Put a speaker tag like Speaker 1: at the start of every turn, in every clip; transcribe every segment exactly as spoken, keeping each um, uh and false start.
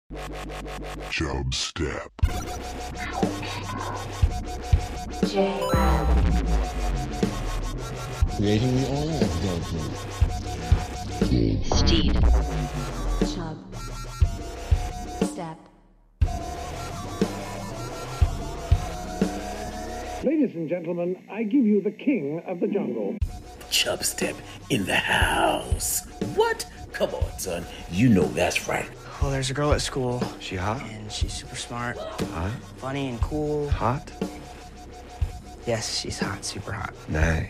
Speaker 1: Chub Step.
Speaker 2: Creating the oil adultery.
Speaker 3: Steed.
Speaker 4: Chub. Step.
Speaker 5: Ladies and gentlemen, I give you the king of the jungle.
Speaker 6: Chub Step in the house. What? Come on, son. You know that's right.
Speaker 7: Well, there's a girl at school.
Speaker 8: She hot?
Speaker 7: And she's super smart.
Speaker 8: Hot?
Speaker 7: Funny and cool.
Speaker 8: Hot?
Speaker 7: Yes, she's hot, super hot.
Speaker 8: Nice.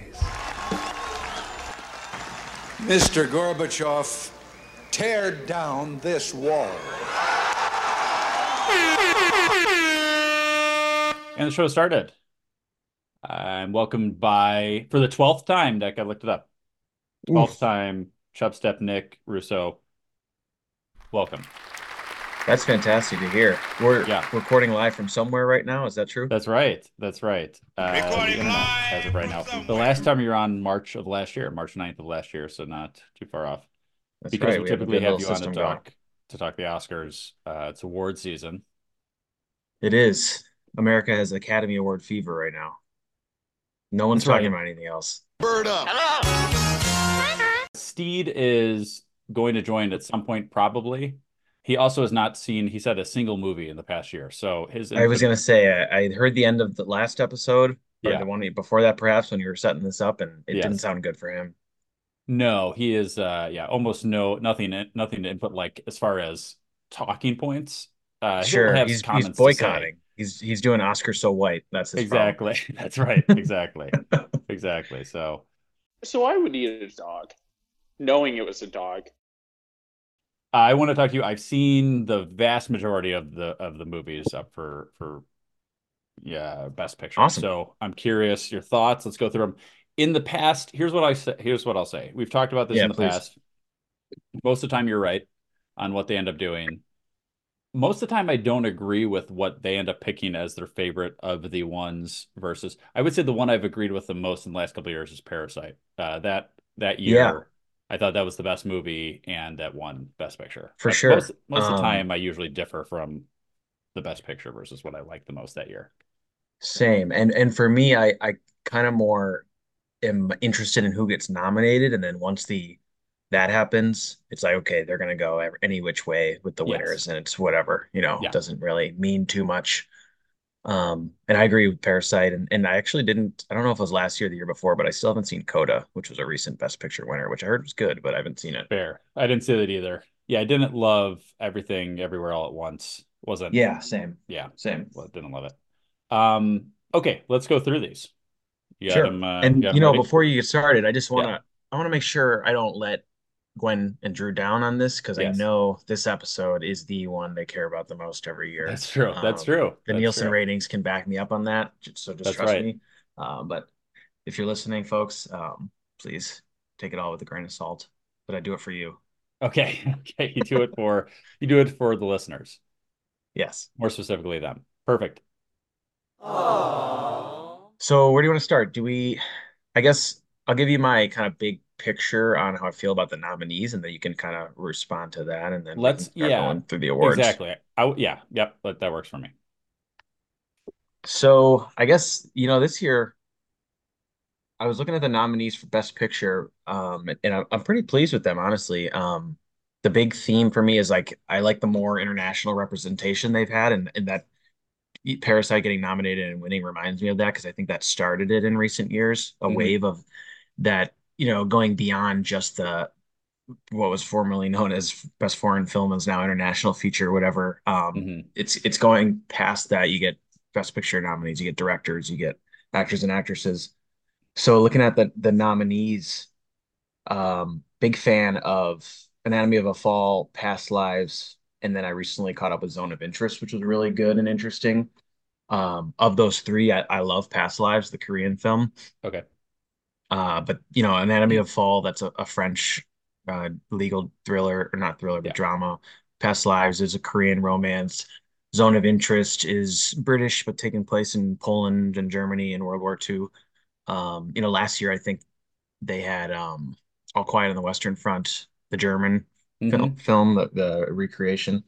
Speaker 9: Mister Gorbachev, tear down this wall.
Speaker 10: And the show started. I'm welcomed by, for the twelfth time, Nick, I looked it up. twelfth Oof. time, Chub Step, Nick Russo. Welcome.
Speaker 11: That's fantastic to hear. We're
Speaker 10: yeah.
Speaker 11: recording live from somewhere right now. Is that true?
Speaker 10: That's right. That's right. Uh,
Speaker 3: recording live
Speaker 10: as of right now. The last time you were on March of last year, March ninth of last year, so not too far off.
Speaker 11: That's
Speaker 10: because
Speaker 11: right.
Speaker 10: we,
Speaker 11: we
Speaker 10: typically
Speaker 11: have,
Speaker 10: have you on to talk
Speaker 11: going.
Speaker 10: to talk the Oscars. Uh, it's award season.
Speaker 11: It is. America has Academy Award fever right now. No one's
Speaker 10: That's
Speaker 11: talking
Speaker 10: right.
Speaker 11: about anything else.
Speaker 3: Bird up.
Speaker 10: Steed is going to join at some point, probably. He also has not seen, he said, a single movie in the past year. So his.
Speaker 11: I was going to say, I, I heard the end of the last episode, or
Speaker 10: yeah.
Speaker 11: the one before that, perhaps, when you were setting this up, and it
Speaker 10: yes.
Speaker 11: didn't sound good for him.
Speaker 10: No, he is, uh, yeah, almost no, nothing, nothing to input, like, as far as talking points. Uh,
Speaker 11: sure, he's, he's boycotting. He's he's doing Oscar so white. That's his
Speaker 10: exactly.
Speaker 11: problem.
Speaker 10: That's right. Exactly. exactly. So.
Speaker 12: So I would eat a dog, knowing it was a dog.
Speaker 10: I want to talk to you. I've seen the vast majority of the of the movies up for for yeah Best Picture.
Speaker 11: Awesome.
Speaker 10: So I'm curious your thoughts. Let's go through them. In the past, here's what I say. Here's what I'll say. We've talked about this
Speaker 11: yeah,
Speaker 10: in the
Speaker 11: please.
Speaker 10: past. Most of the time, you're right on what they end up doing. Most of the time, I don't agree with what they end up picking as their favorite of the ones versus. I would say the one I've agreed with the most in the last couple of years is Parasite. Uh, that that year.
Speaker 11: Yeah.
Speaker 10: I thought that was the best movie and that won Best Picture.
Speaker 11: For
Speaker 10: But
Speaker 11: sure.
Speaker 10: Most, most
Speaker 11: um,
Speaker 10: of the time, I usually differ from the Best Picture versus what I like the most that year.
Speaker 11: Same. And and for me, I, I kind of more am interested in who gets nominated. And then once the that happens, it's like, okay, they're going to go every, any which way with the
Speaker 10: Yes.
Speaker 11: winners. And it's whatever, you know,
Speaker 10: Yeah.
Speaker 11: it doesn't really mean too much. Um, and I agree with Parasite. And, and I actually didn't, I don't know if it was last year or the year before, but I still haven't seen Coda, which was a recent Best Picture winner, which I heard was good, but I haven't seen it.
Speaker 10: Fair. I didn't see that either. Yeah, I didn't love Everything Everywhere All at Once. Wasn't.
Speaker 11: Yeah, same.
Speaker 10: Yeah.
Speaker 11: Same.
Speaker 10: Well, didn't love it. Um, okay, let's go through these. You got
Speaker 11: Sure.
Speaker 10: them, uh,
Speaker 11: and
Speaker 10: you,
Speaker 11: you know,
Speaker 10: ready?
Speaker 11: before you get started, I just want to,
Speaker 10: Yeah.
Speaker 11: I want to make sure I don't let Gwen and Drew down on this because
Speaker 10: Yes.
Speaker 11: I know this episode is the one they care about the most every year.
Speaker 10: That's true. That's
Speaker 11: Um,
Speaker 10: true.
Speaker 11: The
Speaker 10: That's
Speaker 11: Nielsen
Speaker 10: true.
Speaker 11: ratings can back me up on that, j- so just
Speaker 10: That's
Speaker 11: trust
Speaker 10: right.
Speaker 11: me. Um, but if you're listening, folks, um, please take it all with a grain of salt. But I do it for you.
Speaker 10: Okay. Okay. You do it for you do it for the listeners.
Speaker 11: Yes.
Speaker 10: More specifically them. Perfect.
Speaker 11: So where do you want to start? Do we, I guess I'll give you my kind of big picture on how I feel about the nominees, and then you can kind of respond to that, and then we
Speaker 10: Let's
Speaker 11: can start
Speaker 10: yeah.
Speaker 11: going through the awards.
Speaker 10: Exactly. I yeah, yep, that, that works for me.
Speaker 11: So I guess, you know, this year I was looking at the nominees for Best Picture, um, and I'm, I'm pretty pleased with them, honestly. Um, the big theme for me is like I like the more international representation they've had, and, and that Parasite getting nominated and winning reminds me of that because I think that started it in recent years, a
Speaker 10: Mhm.
Speaker 11: wave of that, you know, going beyond just the what was formerly known as Best Foreign Film is now International Feature, whatever. Um,
Speaker 10: Mhm.
Speaker 11: it's it's going past that. You get Best Picture nominees, you get directors, you get actors and actresses. So looking at the the nominees, um, big fan of Anatomy of a Fall, Past Lives, and then I recently caught up with Zone of Interest, which was really good and interesting. Um, of those three, I, I love Past Lives, the Korean film.
Speaker 10: Okay.
Speaker 11: Uh, but you know, Anatomy of a Fall, that's a, a French uh, legal thriller, or not thriller, but
Speaker 10: Yeah.
Speaker 11: drama. Past Lives is a Korean romance. Zone of Interest is British, but taking place in Poland and Germany in World War Two. Um, you know, last year I think they had um, All Quiet on the Western Front, the German film,
Speaker 10: Mhm.
Speaker 11: film the, the recreation.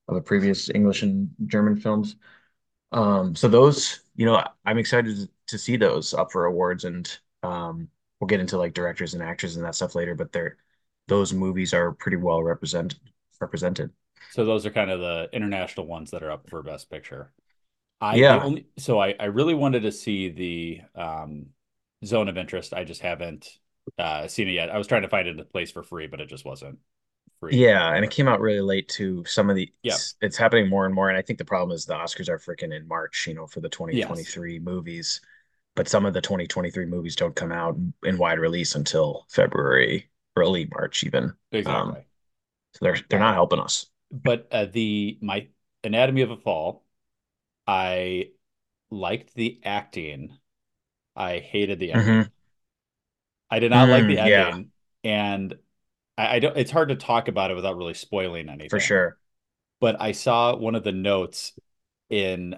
Speaker 11: of the previous English and German films. Um, so those, you know, I'm excited to see those up for awards, and um, we'll get into like directors and actors and that stuff later. But they're those movies are pretty well represented represented.
Speaker 10: So those are kind of the international ones that are up for Best Picture. I the
Speaker 11: Yeah.
Speaker 10: only so I I really wanted to see the um Zone of Interest. I just haven't uh seen it yet. I was trying to find it in a place for free, but it just wasn't free.
Speaker 11: Yeah, and it came out really late too. Some of the
Speaker 10: Yeah.
Speaker 11: it's, it's happening more and more, and I think the problem is the Oscars are freaking in March, you know, for the
Speaker 10: Yes,
Speaker 11: twenty twenty-three movies, but some of the twenty twenty-three movies don't come out in wide release until February, early March even. Um,
Speaker 10: exactly.
Speaker 11: so they're they're not
Speaker 10: Uh,
Speaker 11: helping us.
Speaker 10: but uh, the my Anatomy of a Fall, I liked the acting. I hated the ending.
Speaker 11: Hmm.
Speaker 10: I did not like the
Speaker 11: Mm, yeah,
Speaker 10: ending, and I, I don't. It's hard to talk about it without really spoiling
Speaker 11: for
Speaker 10: anything.
Speaker 11: sure.
Speaker 10: But I saw one of the notes in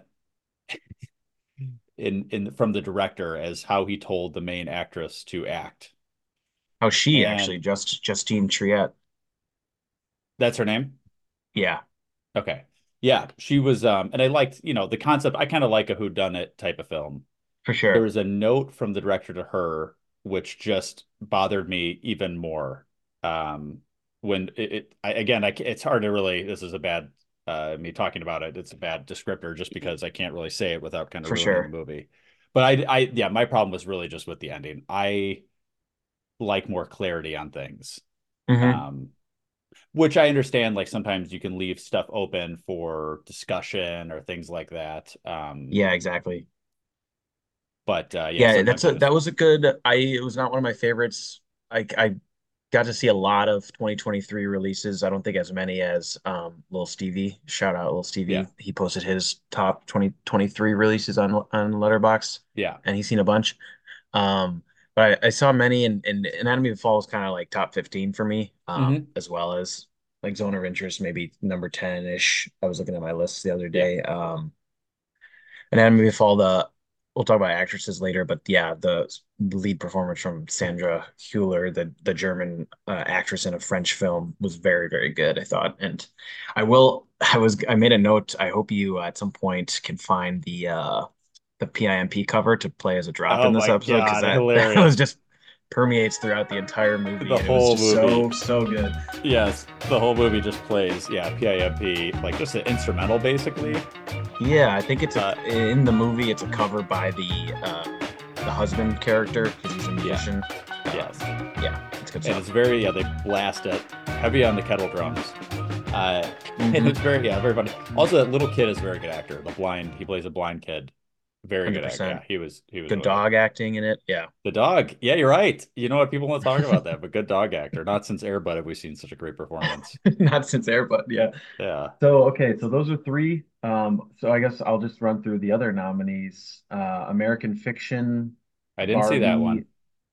Speaker 10: in in from the director as how he told the main actress to act.
Speaker 11: How she actually
Speaker 10: And
Speaker 11: just Justine Triet.
Speaker 10: that's her name?
Speaker 11: Yeah,
Speaker 10: Okay. Yeah, she was um and I liked, you know, the concept. I kind of like a whodunit type of film.
Speaker 11: for
Speaker 10: There
Speaker 11: sure.
Speaker 10: was a note from the director to her which just bothered me even more. Um when it, it I, again, I, it's hard to really, this is a bad uh me talking about it. It's a bad descriptor just because I can't really say it without kind of
Speaker 11: For
Speaker 10: ruining the
Speaker 11: sure.
Speaker 10: movie. But I I yeah, my problem was really just with the ending. I like more clarity on things.
Speaker 11: Hmm.
Speaker 10: Um, which I understand, like sometimes you can leave stuff open for discussion or things like that. Um,
Speaker 11: Yeah, exactly.
Speaker 10: but uh, yeah,
Speaker 11: Yeah, that's
Speaker 10: sometimes I
Speaker 11: a
Speaker 10: just
Speaker 11: that was a good. I It was not one of my favorites. I I got to see a lot of twenty twenty-three releases. I don't think as many as um Lil Stevie. Shout out Lil
Speaker 10: yeah,
Speaker 11: Stevie. He posted his top twenty twenty-three releases on on Letterboxd,
Speaker 10: yeah,
Speaker 11: and he's seen a bunch. Um, but I, I saw many, and, and Anatomy of the Fall is kind of like top fifteen for me, um,
Speaker 10: hmm
Speaker 11: as well as like Zone of Interest, maybe number ten-ish. I was looking at my list the other
Speaker 10: yeah.
Speaker 11: day. Um, Anatomy of the Fall, the we'll talk about actresses later, but yeah, the lead performance from Sandra Hüller, the the German uh, actress in a French film, was very, very good, I thought. And I will, I was, I made a note. I hope you uh, at some point can find the uh the PIMP cover to play as a drop in
Speaker 10: Oh
Speaker 11: this
Speaker 10: my
Speaker 11: episode, because
Speaker 10: God,
Speaker 11: that that was
Speaker 10: hilarious!
Speaker 11: just permeates throughout the entire movie,
Speaker 10: The
Speaker 11: and it was
Speaker 10: whole
Speaker 11: just
Speaker 10: movie,
Speaker 11: so, so good.
Speaker 10: yes, the whole movie just plays, yeah, PIMP, like just an instrumental basically.
Speaker 11: Yeah, I think it's a
Speaker 10: Uh,
Speaker 11: in the movie. It's a cover by the uh, the husband character because he's a
Speaker 10: yeah,
Speaker 11: musician. Uh,
Speaker 10: yes,
Speaker 11: yeah, it's good
Speaker 10: and it's
Speaker 11: stuff.
Speaker 10: very, yeah, they blast it heavy on the kettle drums. Uh, and
Speaker 11: Hmm.
Speaker 10: it's very, yeah, very funny. Also, that little kid is a very good actor. The blind, he plays a blind kid. Very good actor. Yeah,
Speaker 11: one hundred percent.
Speaker 10: he was, he was
Speaker 11: Good
Speaker 10: really good.
Speaker 11: dog acting in it. Yeah.
Speaker 10: The dog. Yeah, you're right. You know what? People want to talk about that, but good dog actor. Not since Air Bud have we seen such a great performance.
Speaker 11: Not since Air Bud. Yeah.
Speaker 10: Yeah.
Speaker 11: So, okay, so those are three. Um, so I guess I'll just run through the other nominees. Uh, American Fiction,
Speaker 10: I didn't see that one.
Speaker 11: Barbie.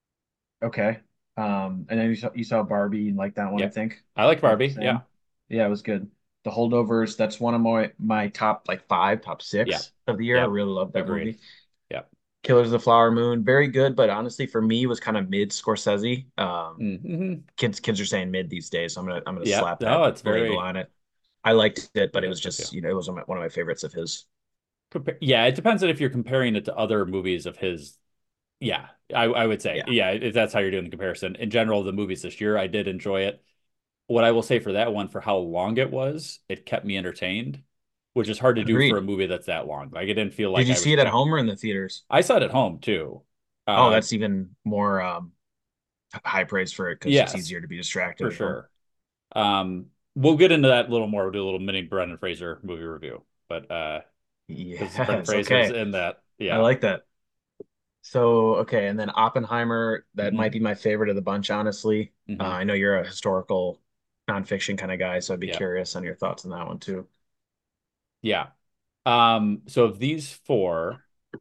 Speaker 11: Okay. Um, and then you saw you saw Barbie and like that one, I
Speaker 10: Yeah.
Speaker 11: think.
Speaker 10: I like
Speaker 11: About the
Speaker 10: Barbie.
Speaker 11: same.
Speaker 10: Yeah.
Speaker 11: Yeah, it was good. The Holdovers, that's one of my my top like five, top
Speaker 10: Yeah.
Speaker 11: six of the year. I
Speaker 10: Yeah.
Speaker 11: really love that
Speaker 10: Agreed.
Speaker 11: movie.
Speaker 10: Yeah.
Speaker 11: Killers of the Flower Moon, very good, but honestly, for me, was kind of mid Scorsese. Um,
Speaker 10: Mm-hmm.
Speaker 11: kids kids are saying mid these days, so I'm gonna I'm gonna
Speaker 10: Yeah.
Speaker 11: slap
Speaker 10: No,
Speaker 11: that
Speaker 10: it's
Speaker 11: label
Speaker 10: very,
Speaker 11: on it. I liked it, but
Speaker 10: it
Speaker 11: it was
Speaker 10: is good too.
Speaker 11: just, you know, it was one of my one of my favorites of his.
Speaker 10: Compa- Yeah, it depends on if you're comparing it to other movies of his. Yeah, I, I would say,
Speaker 11: Yeah,
Speaker 10: yeah, if that's how you're doing the comparison. In general, the movies this year, I did enjoy it. What I will say for that one, for how long it was, it kept me entertained, which is hard to do for a
Speaker 11: agreed.
Speaker 10: movie that's that long. Like, it didn't feel
Speaker 11: Did
Speaker 10: like
Speaker 11: you
Speaker 10: I was
Speaker 11: see it at
Speaker 10: jumping.
Speaker 11: home or in the theaters?
Speaker 10: I saw it at home too.
Speaker 11: Oh,
Speaker 10: Uh,
Speaker 11: that's even more um, high praise for it because it's
Speaker 10: yes,
Speaker 11: easier to be distracted
Speaker 10: for
Speaker 11: at home.
Speaker 10: sure. Um, we'll get into that a little more. We'll do a little mini Brendan Fraser movie review, but uh, because Brendan
Speaker 11: Yes,
Speaker 10: Fraser's
Speaker 11: okay.
Speaker 10: in that,
Speaker 11: I
Speaker 10: yeah.
Speaker 11: like that. So, okay, and then Oppenheimer, that
Speaker 10: Hmm.
Speaker 11: might be my favorite of the bunch, honestly. Uh,
Speaker 10: Hmm.
Speaker 11: I know you're a historical nonfiction kind of guy, so I'd be
Speaker 10: Yeah,
Speaker 11: curious on your thoughts on that one too.
Speaker 10: yeah. Um, so of these four,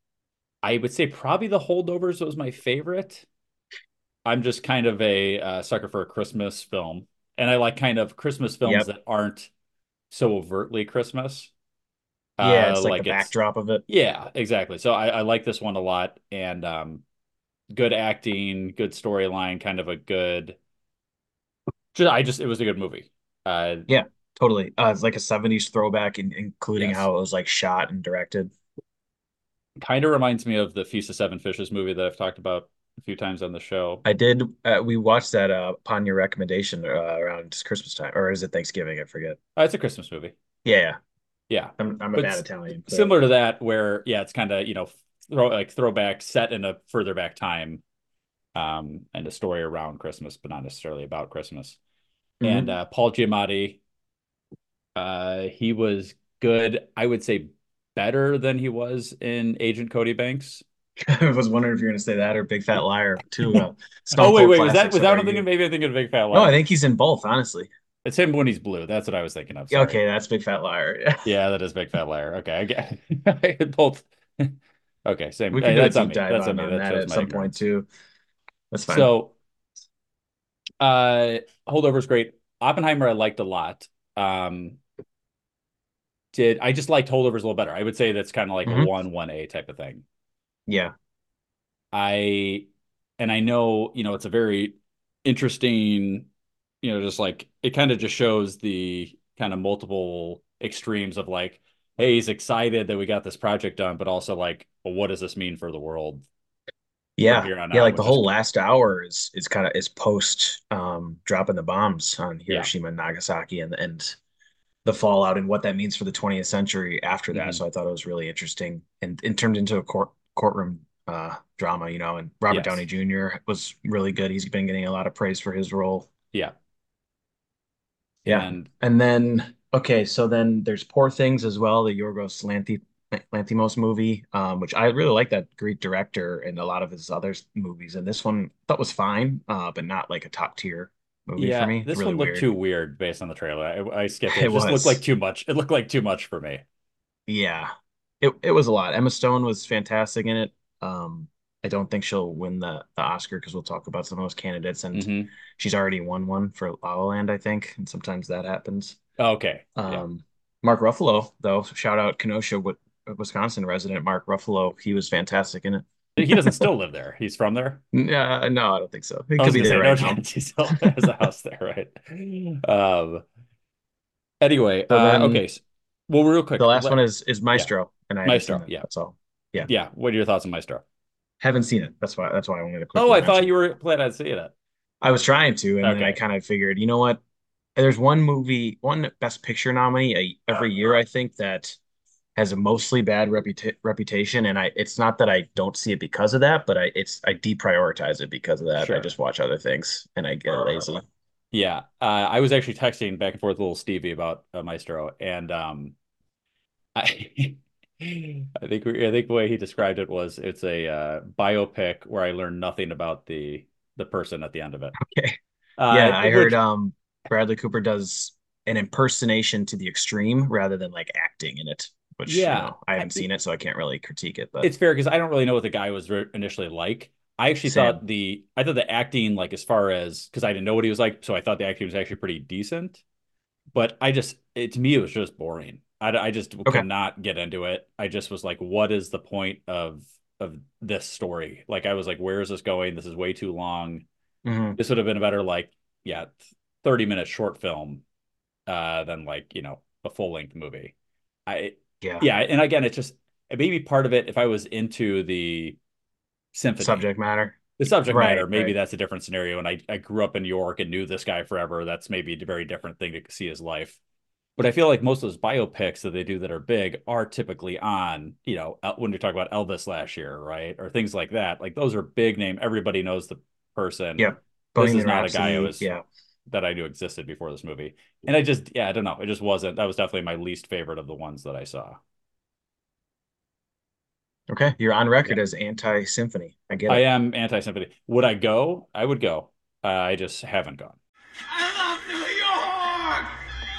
Speaker 10: I would say probably The Holdovers was my favorite. I'm just kind of a uh, sucker for a Christmas film, and I like kind of Christmas films
Speaker 11: Yep.
Speaker 10: that aren't so overtly Christmas.
Speaker 11: Yeah,
Speaker 10: Uh,
Speaker 11: it's like the
Speaker 10: like it's
Speaker 11: backdrop of it.
Speaker 10: yeah, exactly. So I, I like this one a lot, and um, good acting, good storyline, kind of a good. Just, I just it was a good movie. Uh,
Speaker 11: Yeah. Totally. Uh, it's like a seventies throwback, in, including
Speaker 10: Yes.
Speaker 11: how it was like shot and directed.
Speaker 10: Kind of reminds me of the Feast of Seven Fishes movie that I've talked about a few times on the show.
Speaker 11: I did. Uh, we watched that uh, upon your recommendation uh, around Christmas time, or is it Thanksgiving? I forget.
Speaker 10: Uh, it's a Christmas movie.
Speaker 11: Yeah, yeah.
Speaker 10: Yeah.
Speaker 11: I'm I'm a
Speaker 10: But
Speaker 11: bad
Speaker 10: s-
Speaker 11: Italian. So.
Speaker 10: similar to that, where yeah, it's kind of, you know, throw like throwback set in a further back time, um, and a story around Christmas, but not necessarily about Christmas. And
Speaker 11: Mhm.
Speaker 10: uh, Paul Giamatti, uh, he was good. I would say better than he was in Agent Cody Banks.
Speaker 11: I was wondering if you're going to say that or Big Fat Liar, two uh,
Speaker 10: Oh
Speaker 11: Stone
Speaker 10: wait,
Speaker 11: Cold
Speaker 10: wait, was that
Speaker 11: classics
Speaker 10: was
Speaker 11: of
Speaker 10: that what
Speaker 11: our
Speaker 10: I'm thinking?
Speaker 11: youth.
Speaker 10: Maybe I'm thinking of Big Fat
Speaker 11: No, I
Speaker 10: Liar.
Speaker 11: think he's in both, honestly.
Speaker 10: It's him when he's blue. That's what I was thinking of. Sorry.
Speaker 11: Okay, that's Big Fat Liar. Yeah.
Speaker 10: Yeah, that is Big Fat Liar. Okay, I get I had both. Okay, same.
Speaker 11: We can
Speaker 10: Hey,
Speaker 11: do a
Speaker 10: that's on
Speaker 11: deep
Speaker 10: me.
Speaker 11: dive
Speaker 10: That's on
Speaker 11: on,
Speaker 10: me.
Speaker 11: on
Speaker 10: That
Speaker 11: that
Speaker 10: shows
Speaker 11: at
Speaker 10: my
Speaker 11: some point
Speaker 10: ignorance.
Speaker 11: too. That's fine.
Speaker 10: So, uh, Holdover's great. Oppenheimer, I liked a lot. Um, did I just liked Holdovers a little better? I would say that's kind of like a
Speaker 11: Hmm.
Speaker 10: one one A type of thing.
Speaker 11: Yeah.
Speaker 10: I and I know, you know, it's a very interesting, you know, just like it kind of just shows the kind of multiple extremes of like, hey, he's excited that we got this project done, but also like, well, what does this mean for the world from
Speaker 11: Yeah.
Speaker 10: here on
Speaker 11: Yeah,
Speaker 10: out?
Speaker 11: like the
Speaker 10: Which is,
Speaker 11: whole last hour is is kind of is post um dropping the bombs on
Speaker 10: yeah.
Speaker 11: Hiroshima and Nagasaki and and the fallout and what that means for the twentieth century after that.
Speaker 10: Mhm.
Speaker 11: So I thought it was really interesting and it turned into a court courtroom uh drama, you know, and Robert Downey
Speaker 10: Yes.
Speaker 11: Junior was really good. He's been getting a lot of praise for his role.
Speaker 10: Yeah.
Speaker 11: Yeah.
Speaker 10: And
Speaker 11: And then okay, so then there's Poor Things as well, the Yorgos Lanthi Lanthimos movie, um, which I really like that Greek director and a lot of his other movies. And this one I thought was fine, uh, but not like a top tier movie for
Speaker 10: yeah,
Speaker 11: me. It's
Speaker 10: this
Speaker 11: really
Speaker 10: one looked
Speaker 11: weird.
Speaker 10: too weird based on the trailer. I, I skipped it.
Speaker 11: It
Speaker 10: It just looked like
Speaker 11: was.
Speaker 10: too much. It looked like too much for me.
Speaker 11: Yeah. It it was a lot. Emma Stone was fantastic in it. Um, I don't think she'll win the the Oscar because we'll talk about some of those candidates, and
Speaker 10: Hmm.
Speaker 11: she's already won one for La La Land, I think, and sometimes that happens.
Speaker 10: Okay. Yeah.
Speaker 11: Um, Mark Ruffalo, though, shout out Kenosha, Wisconsin resident Mark Ruffalo. He was fantastic in it.
Speaker 10: He doesn't still live there. He's from there.
Speaker 11: Uh, no, I don't think so. He
Speaker 10: I
Speaker 11: could
Speaker 10: was
Speaker 11: be
Speaker 10: gonna
Speaker 11: there
Speaker 10: say no
Speaker 11: right now.
Speaker 10: chance he still has a house there, right? Um. Anyway,
Speaker 11: So
Speaker 10: uh,
Speaker 11: then
Speaker 10: okay. So, well, real
Speaker 11: the
Speaker 10: quick,
Speaker 11: last one
Speaker 10: let,
Speaker 11: is is
Speaker 10: yeah,
Speaker 11: Maestro, and I haven't seen
Speaker 10: Maestro.
Speaker 11: it.
Speaker 10: Yeah,
Speaker 11: That's all. Yeah,
Speaker 10: yeah. What are your thoughts on Maestro?
Speaker 11: haven't seen it. That's why that's why I wanted to
Speaker 10: Oh,
Speaker 11: quickly
Speaker 10: I thought
Speaker 11: mention.
Speaker 10: you were planning on seeing it.
Speaker 11: I was trying to, and then I
Speaker 10: Okay,
Speaker 11: kind of figured, you know what? There's one movie, one Best Picture nominee a, every year, I think, that has a mostly bad reputa reputation, and I it's not that I don't see it because of that, but I it's I deprioritize it because of that. I
Speaker 10: sure.
Speaker 11: just watch other things, and I get lazy.
Speaker 10: Yeah, uh, I was actually texting back and forth with little Stevie about uh, Maestro, and um, I, I think we, I think the way he described it was it's a uh, biopic where I learned nothing about the the person at the end of it.
Speaker 11: Okay.
Speaker 10: Uh,
Speaker 11: Yeah, I heard
Speaker 10: which
Speaker 11: um Bradley Cooper does an impersonation to the extreme rather than like acting in it, which, you
Speaker 10: yeah,
Speaker 11: know, I
Speaker 10: I
Speaker 11: haven't
Speaker 10: think
Speaker 11: seen it, so I can't really critique it, but
Speaker 10: it's fair because I don't really know what the guy was initially like. I actually
Speaker 11: same.
Speaker 10: thought the I thought the acting, like as far as because I didn't know what he was like, so I thought the acting was actually pretty decent. But I just it to me it was just boring. I, I just
Speaker 11: Okay.
Speaker 10: could not get into it. I just was like, what is the point of of this story? Like I was like, where is this going? This is way too long.
Speaker 11: Hmm.
Speaker 10: This would have been a better like yeah, thirty minute short film uh than like, you know, a full length movie. I
Speaker 11: Yeah.
Speaker 10: yeah, and again, it's just maybe part of it if I was into the symphony,
Speaker 11: Subject matter.
Speaker 10: the subject
Speaker 11: Right,
Speaker 10: matter, maybe
Speaker 11: right.
Speaker 10: that's a different scenario. And I, I grew up in New York and knew this guy forever. That's maybe a very different thing to see his life. But I feel like most of those biopics that they do that are big are typically on, you know, when you're talking about Elvis last year, right? Or things like that. Like those are big name. Everybody knows the person.
Speaker 11: Yep.
Speaker 10: This is
Speaker 11: Bohemian
Speaker 10: not a guy I
Speaker 11: Rhapsody.
Speaker 10: was
Speaker 11: Yeah.
Speaker 10: that I knew existed before this movie. And I just, yeah, I don't know. It just wasn't, that was definitely my least favorite of the ones that I saw.
Speaker 11: Okay. You're on record
Speaker 10: Yeah.
Speaker 11: as anti-symphony. I get
Speaker 10: I
Speaker 11: it.
Speaker 10: am anti-sympathy. Would I go? I would go. Uh, I just haven't gone.
Speaker 6: I love New York!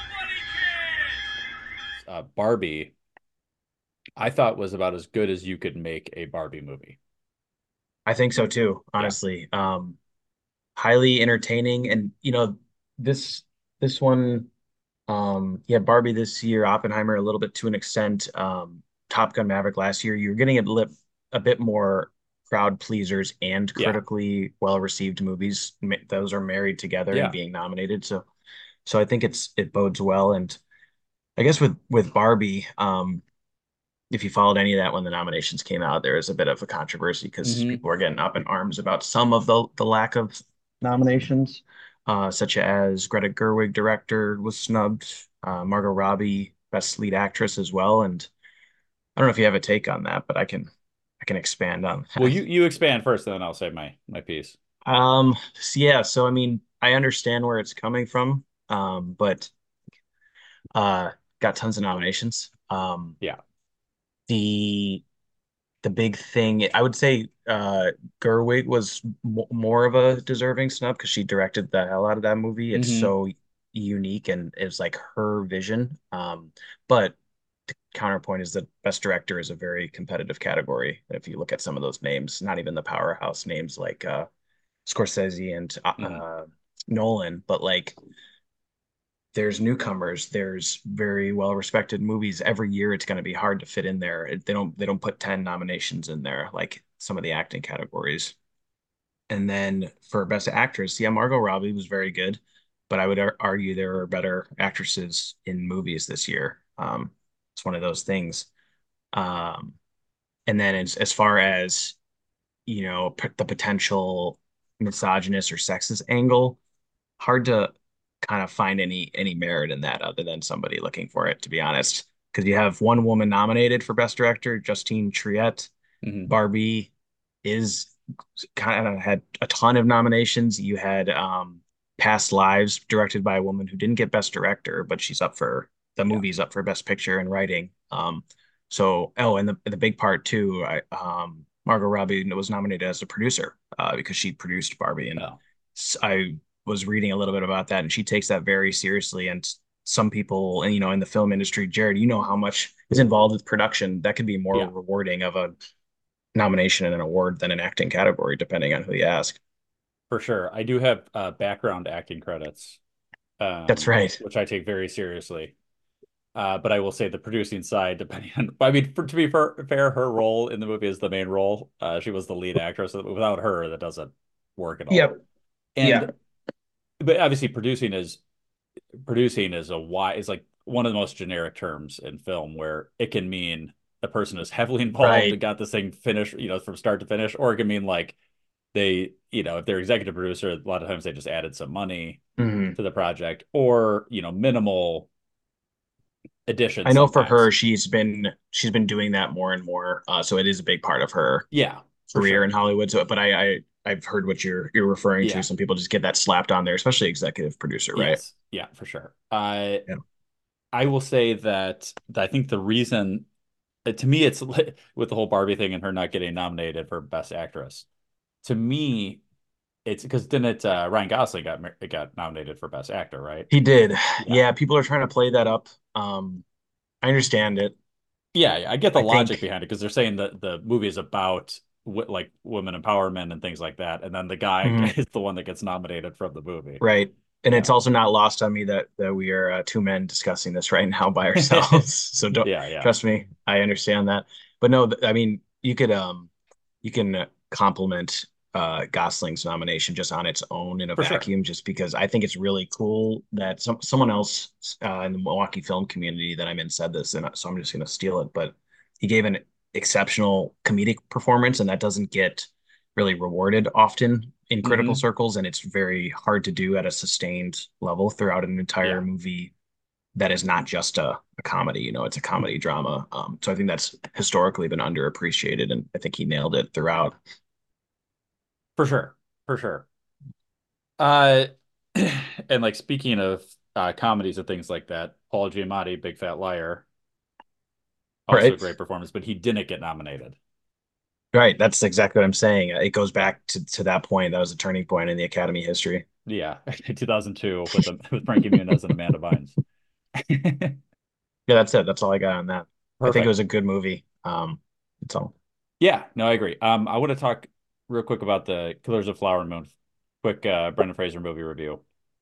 Speaker 10: Uh, Barbie, I thought was about as good as you could make a Barbie movie.
Speaker 11: I think so too,
Speaker 10: Yeah.
Speaker 11: honestly. Um, highly entertaining. And you know, this this one, um, yeah, Barbie this year, Oppenheimer a little bit to an extent, um, Top Gun Maverick last year. You're getting a lip a bit more crowd pleasers and
Speaker 10: Yeah.
Speaker 11: critically well received movies. Ma- Those are married together and
Speaker 10: Yeah.
Speaker 11: being nominated. So So I think it's it bodes well. And I guess with with Barbie, um, if you followed any of that when the nominations came out, there was a bit of a controversy because
Speaker 10: Hmm.
Speaker 11: people were getting up in arms about some of the the lack of nominations, uh, such as Greta Gerwig, director, was snubbed, uh, Margot Robbie, best lead actress as well. And I don't know if you have a take on that, but I can I can expand on
Speaker 10: Well,
Speaker 11: that.
Speaker 10: you you expand first, and then I'll say my my piece.
Speaker 11: Um, so yeah, so I mean, I understand where it's coming from, um, but uh, got tons of nominations. Um,
Speaker 10: Yeah.
Speaker 11: the the big thing, I would say, uh, Gerwig was m more of a deserving snub because she directed the hell out of that movie. It's
Speaker 10: Hmm.
Speaker 11: so unique and it's like her vision. Um, but the counterpoint is that Best Director is a very competitive category. If you look at some of those names, not even the powerhouse names like uh, Scorsese and uh,
Speaker 10: Hmm.
Speaker 11: uh, Nolan, but like there's newcomers, there's very well respected movies. Every year it's going to be hard to fit in there. It- They don't they don't put ten nominations in there like some of the acting categories. And then for Best Actress, yeah, Margot Robbie was very good, but I would ar- argue there are better actresses in movies this year. Um, it's one of those things. Um, and then as as far as you know, p the potential misogynist or sexist angle, hard to kind of find any any merit in that other than somebody looking for it, to be honest. Because you have one woman nominated for Best Director, Justine Triet.
Speaker 10: Hmm.
Speaker 11: Barbie is kind of had a ton of nominations. You had um, Past Lives, directed by a woman who didn't get Best Director, but she's up for the
Speaker 10: Yeah.
Speaker 11: movie's up for Best Picture and Writing. Um, so, oh, and the the big part too, I, um, Margot Robbie was nominated as a producer uh, because she produced Barbie, and
Speaker 10: Oh,
Speaker 11: I was reading a little bit about that, and she takes that very seriously. And some people, and you know, in the film industry, Jared, you know how much is involved with production. That could be more
Speaker 10: yeah,
Speaker 11: rewarding of a nomination and an award than an acting category, depending on who you ask.
Speaker 10: for sure. I do have uh, background acting credits,
Speaker 11: That's
Speaker 10: um,
Speaker 11: right.
Speaker 10: which I take very seriously. Uh, but I will say the producing side, depending on, I mean, for, to be fair, fair, her role in the movie is the main role. Uh, she was the lead actress. Without her, that doesn't work at all.
Speaker 11: Yep. Yeah.
Speaker 10: And but obviously, producing is producing is a wide is like one of the most generic terms in film, where it can mean the person is heavily involved and
Speaker 11: Right.
Speaker 10: got this thing finished, you know, from start to finish, or it can mean like they, you know, if they're executive producer, a lot of times they just added some money
Speaker 11: Mhm.
Speaker 10: to the project, or you know, minimal
Speaker 11: I
Speaker 10: additions
Speaker 11: know for
Speaker 10: sometimes.
Speaker 11: her, she's been she's been doing that more and more. Uh, so it is a big part of her
Speaker 10: Yeah, for
Speaker 11: career in
Speaker 10: sure.
Speaker 11: Hollywood. So, but I, I I've heard what you're you're referring to.
Speaker 10: Yeah.
Speaker 11: Some people just get that slapped on there, especially executive producer, right?
Speaker 10: Yes. Yeah, for sure. Uh,
Speaker 11: Yeah.
Speaker 10: I will say that I think the reason, uh, to me, it's li- with the whole Barbie thing and her not getting nominated for Best Actress. To me, it's because didn't it uh, Ryan Gosling got mar- got nominated for Best Actor, right?
Speaker 11: He did.
Speaker 10: Yeah.
Speaker 11: Yeah, people are trying to play that up. Um, I understand it.
Speaker 10: Yeah, yeah, I get the
Speaker 11: I
Speaker 10: logic
Speaker 11: think.
Speaker 10: behind it because they're saying that the movie is about w like women empowerment and things like that, and then the guy
Speaker 11: Mhm.
Speaker 10: is the one that gets nominated from the movie.
Speaker 11: Right. And
Speaker 10: You
Speaker 11: it's
Speaker 10: know?
Speaker 11: also not lost on me that that we are uh, two men discussing this right now by ourselves. So don't
Speaker 10: Yeah, yeah,
Speaker 11: trust me. I understand that. But no, th- I mean, you could um you can uh, compliment uh Gosling's nomination just on its own in a
Speaker 10: for sure.
Speaker 11: vacuum, just because I think it's really cool that some someone else uh, in the Milwaukee film community that I'm in said this, and so I'm just going to steal it. But he gave an exceptional comedic performance, and that doesn't get really rewarded often in critical
Speaker 10: Hmm.
Speaker 11: circles, and it's very hard to do at a sustained level throughout an entire
Speaker 10: Yeah,
Speaker 11: movie that is not just a, a comedy. You know, it's a comedy drama. Um, so I think that's historically been underappreciated, and I think he nailed it throughout.
Speaker 10: for sure, for sure. Uh, and like speaking of uh, comedies and things like that, Paul Giamatti, Big Fat Liar, also a
Speaker 11: Right.
Speaker 10: great performance, but he didn't get nominated.
Speaker 11: Right. That's exactly what I'm saying. It goes
Speaker 10: Yeah,
Speaker 11: back to, to that point. That was a turning point in the Academy history.
Speaker 10: yeah, two thousand two with the, with Frankie Muniz and Amanda Bynes.
Speaker 11: Yeah, that's it. That's all I got on that. I think it
Speaker 10: Perfect.
Speaker 11: was a good movie. Um, that's all.
Speaker 10: Yeah, no, I agree. Um, I want to talk real quick about the Killers of the Flower Moon. Quick, uh, Brendan Fraser movie review.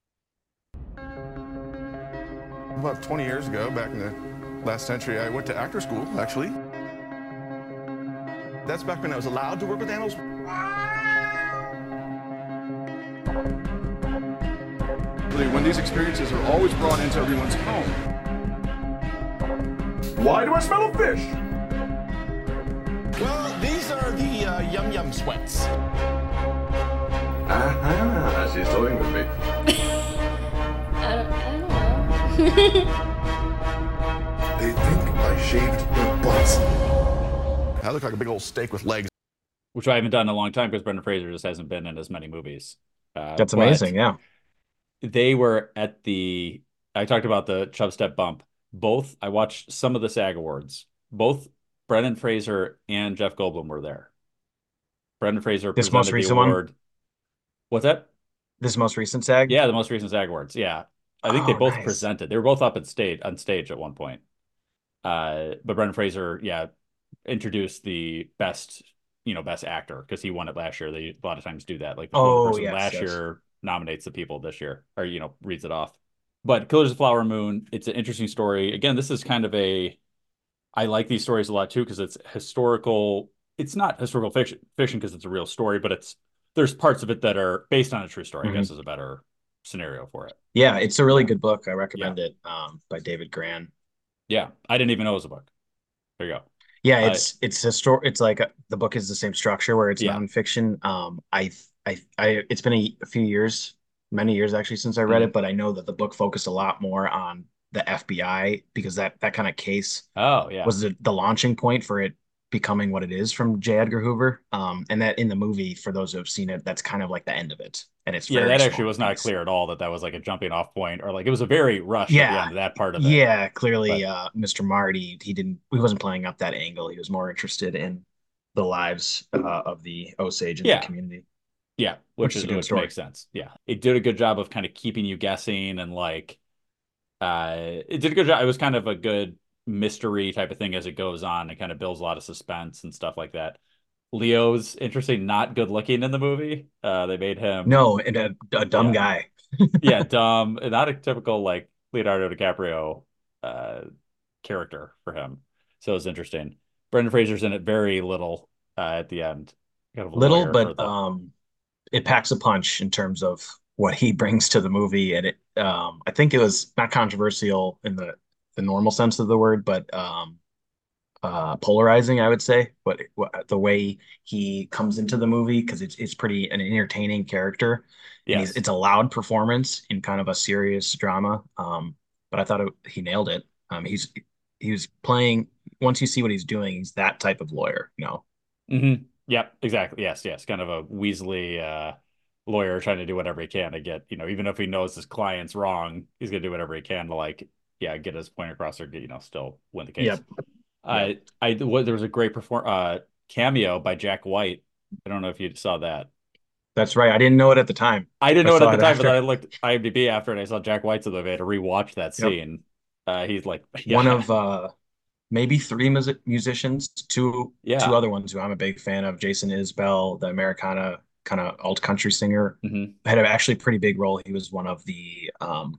Speaker 1: About twenty years ago, back in the last century, I went to actor school, actually. That's back when I was allowed to work with animals. particularly when these experiences are always brought into everyone's home. Why do I smell a fish?
Speaker 8: Well, these are the uh, Yum Yum sweats.
Speaker 1: Aha, she's toying with me.
Speaker 13: I don't, I don't know.
Speaker 1: They think I shaved their butts. I look like a big old steak with legs.
Speaker 10: Which I haven't done in a long time because Brendan Fraser just hasn't been in as many movies. Uh,
Speaker 11: That's amazing, yeah.
Speaker 10: They were at the, I talked about the Chub Step bump. Both, I watched some of the SAG Awards. Both Brendan Fraser and Jeff Goldblum were there. Brendan Fraser
Speaker 11: This
Speaker 10: presented
Speaker 11: most recent
Speaker 10: the award.
Speaker 11: one?
Speaker 10: What's that?
Speaker 11: This most recent SAG?
Speaker 10: Yeah, the most recent SAG Awards. Yeah. I think
Speaker 11: Oh,
Speaker 10: they both
Speaker 11: nice.
Speaker 10: presented. They were both up at stage on stage at one point. Uh, but Brendan Fraser, yeah, introduced the best, you know, best actor because he won it last year. They a lot of times do that. Like the
Speaker 11: Oh,
Speaker 10: person
Speaker 11: yes,
Speaker 10: last
Speaker 11: yes.
Speaker 10: year nominates the people this year, or you know, reads it off. But Killers of the Flower Moon, it's an interesting story. Again, this is kind of a, I like these stories a lot too because it's historical. It's not historical fiction fiction because it's a real story, but it's there's parts of it that are based on a true story.
Speaker 11: Mhm.
Speaker 10: I guess is a better scenario for it.
Speaker 11: Yeah, it's a really good book. I recommend it um, by David Gran.
Speaker 10: Yeah, I didn't even know it was a book. There you go.
Speaker 11: Yeah,
Speaker 10: Uh,
Speaker 11: it's it's a story. It's like a, the book is the same structure where it's
Speaker 10: Yeah.
Speaker 11: nonfiction. Um, I I I it's been a, a few years, many years actually since I read
Speaker 10: Mhm.
Speaker 11: it, but I know that the book focused a lot more on the F B I because that that kind of case
Speaker 10: Oh yeah.
Speaker 11: was the, the launching point for it becoming what it is from J. Edgar Hoover. Um, and that in the movie, for those who have seen it, that's kind of like the end of it, and it's
Speaker 10: Yeah,
Speaker 11: very
Speaker 10: that actually
Speaker 11: small
Speaker 10: was not
Speaker 11: piece.
Speaker 10: clear at all that that was like a jumping off point or like it was a very rush at the
Speaker 11: Yeah,
Speaker 10: end of that part of it.
Speaker 11: yeah, clearly,
Speaker 10: But-
Speaker 11: uh, Mister Marty, he didn't, he wasn't playing up that angle. He was more interested in the lives uh, of the Osage and
Speaker 10: Yeah.
Speaker 11: the community.
Speaker 10: Yeah,
Speaker 11: Which
Speaker 10: which
Speaker 11: is
Speaker 10: is
Speaker 11: a good
Speaker 10: which
Speaker 11: story.
Speaker 10: makes sense. Yeah, it did a good job of kind of keeping you guessing and like, uh, it did a good job. It was kind of a good mystery type of thing as it goes on. It kind of builds a lot of suspense and stuff like that. Leo's interesting, not good looking in the movie. Uh, they made him
Speaker 11: No, and a, a dumb
Speaker 10: Yeah.
Speaker 11: guy.
Speaker 10: yeah, dumb, not a typical like Leonardo DiCaprio uh character for him. So it was interesting. Brendan Fraser's in it very little uh, at the end. Kind of a
Speaker 11: Little,
Speaker 10: lawyer for
Speaker 11: but
Speaker 10: the-
Speaker 11: um, it packs a punch in terms of what he brings to the movie, and it, um, I think it was not controversial in the the normal sense of the word, but um, uh, polarizing, I would say. But what, the way he comes into the movie, because it's it's pretty an entertaining character. And he's,
Speaker 10: yes.
Speaker 11: it's a loud performance in kind of a serious drama. Um, but I thought it, he nailed it. Um, he's he was playing. Once you see what he's doing, he's that type of lawyer. You know.
Speaker 10: Mm-hmm. Yep, exactly. Yes, yes. Kind of a Weasley uh, lawyer trying to do whatever he can to get, you know, even if he knows his client's wrong, he's gonna do whatever he can to like, yeah, get his point across or get, you know, still win the case.
Speaker 11: Yep.
Speaker 10: I, I, what, there was a great perform uh cameo by Jack White. I don't know if you saw that.
Speaker 11: That's right. I didn't know it at the time.
Speaker 10: I didn't
Speaker 11: I
Speaker 10: know it
Speaker 11: saw
Speaker 10: at the
Speaker 11: it
Speaker 10: time, but
Speaker 11: after.
Speaker 10: I looked IMDb after and I saw Jack White's in the movie. I had to rewatch that
Speaker 11: Yep.
Speaker 10: scene. Uh, he's like yeah.
Speaker 11: One of uh, maybe three mus- musicians, two
Speaker 10: Yeah.
Speaker 11: two other ones who I'm a big fan of. Jason Isbell, the Americana kind of alt country singer,
Speaker 10: Mhm.
Speaker 11: had an actually pretty big role. He was one of the um,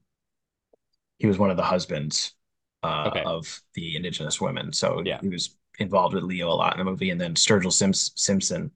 Speaker 11: he was one of the husbands uh,
Speaker 10: Okay.
Speaker 11: of the indigenous women. So
Speaker 10: Yeah.
Speaker 11: he was involved with Leo a lot in the movie. And then Sturgill Sims- Simpson,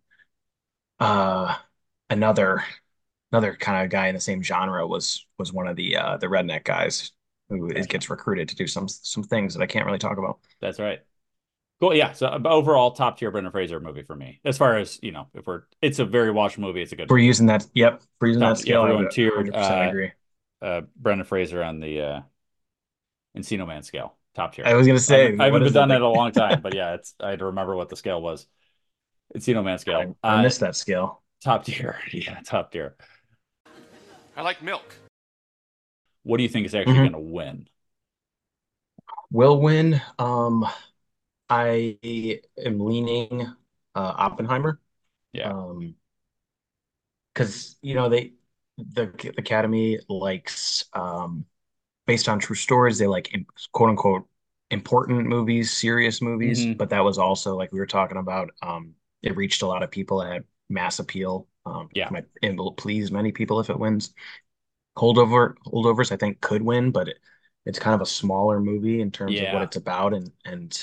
Speaker 11: uh, another another kind of guy in the same genre, was was one of the uh, the redneck guys who is, gets recruited to do some some things that I can't really talk about.
Speaker 10: That's right. Cool. Yeah. So uh, overall, top tier Brendan Fraser movie for me. As far as you know, if we're, it's a very watched movie. It's a good.
Speaker 11: We're using that. Yep, we're using
Speaker 10: Top-
Speaker 11: that scale.
Speaker 10: yeah,
Speaker 11: I
Speaker 10: everyone
Speaker 11: would
Speaker 10: tiered,
Speaker 11: one hundred percent
Speaker 10: uh,
Speaker 11: agree.
Speaker 10: uh, Brendan Fraser on the uh, Encino Man scale, top tier.
Speaker 11: I was gonna
Speaker 10: I
Speaker 11: say,
Speaker 10: haven't, I haven't
Speaker 11: what
Speaker 10: been
Speaker 11: is
Speaker 10: done
Speaker 11: it,
Speaker 10: it in a
Speaker 11: like-
Speaker 10: long time, but yeah, it's I had to remember what the scale was. Encino Man scale.
Speaker 11: I, I
Speaker 10: Uh,
Speaker 11: missed that scale.
Speaker 10: top tier. Yeah, top tier.
Speaker 1: I like milk.
Speaker 10: What do you think is actually
Speaker 11: Mhm.
Speaker 10: going to win?
Speaker 11: Will win. Um, I am leaning uh, Oppenheimer.
Speaker 10: Yeah.
Speaker 11: Um, because you know they the, the Academy likes um based on true stories. They like im- quote unquote important movies, serious movies.
Speaker 10: Mhm.
Speaker 11: But that was also, like we were talking about, um, it reached a lot of people and had mass appeal. Um,
Speaker 10: Yeah.
Speaker 11: might, it will please many people if it wins. Holdover Holdovers, I think, could win, but it, it's kind of a smaller movie in terms of
Speaker 10: Yeah.
Speaker 11: what it's about, and and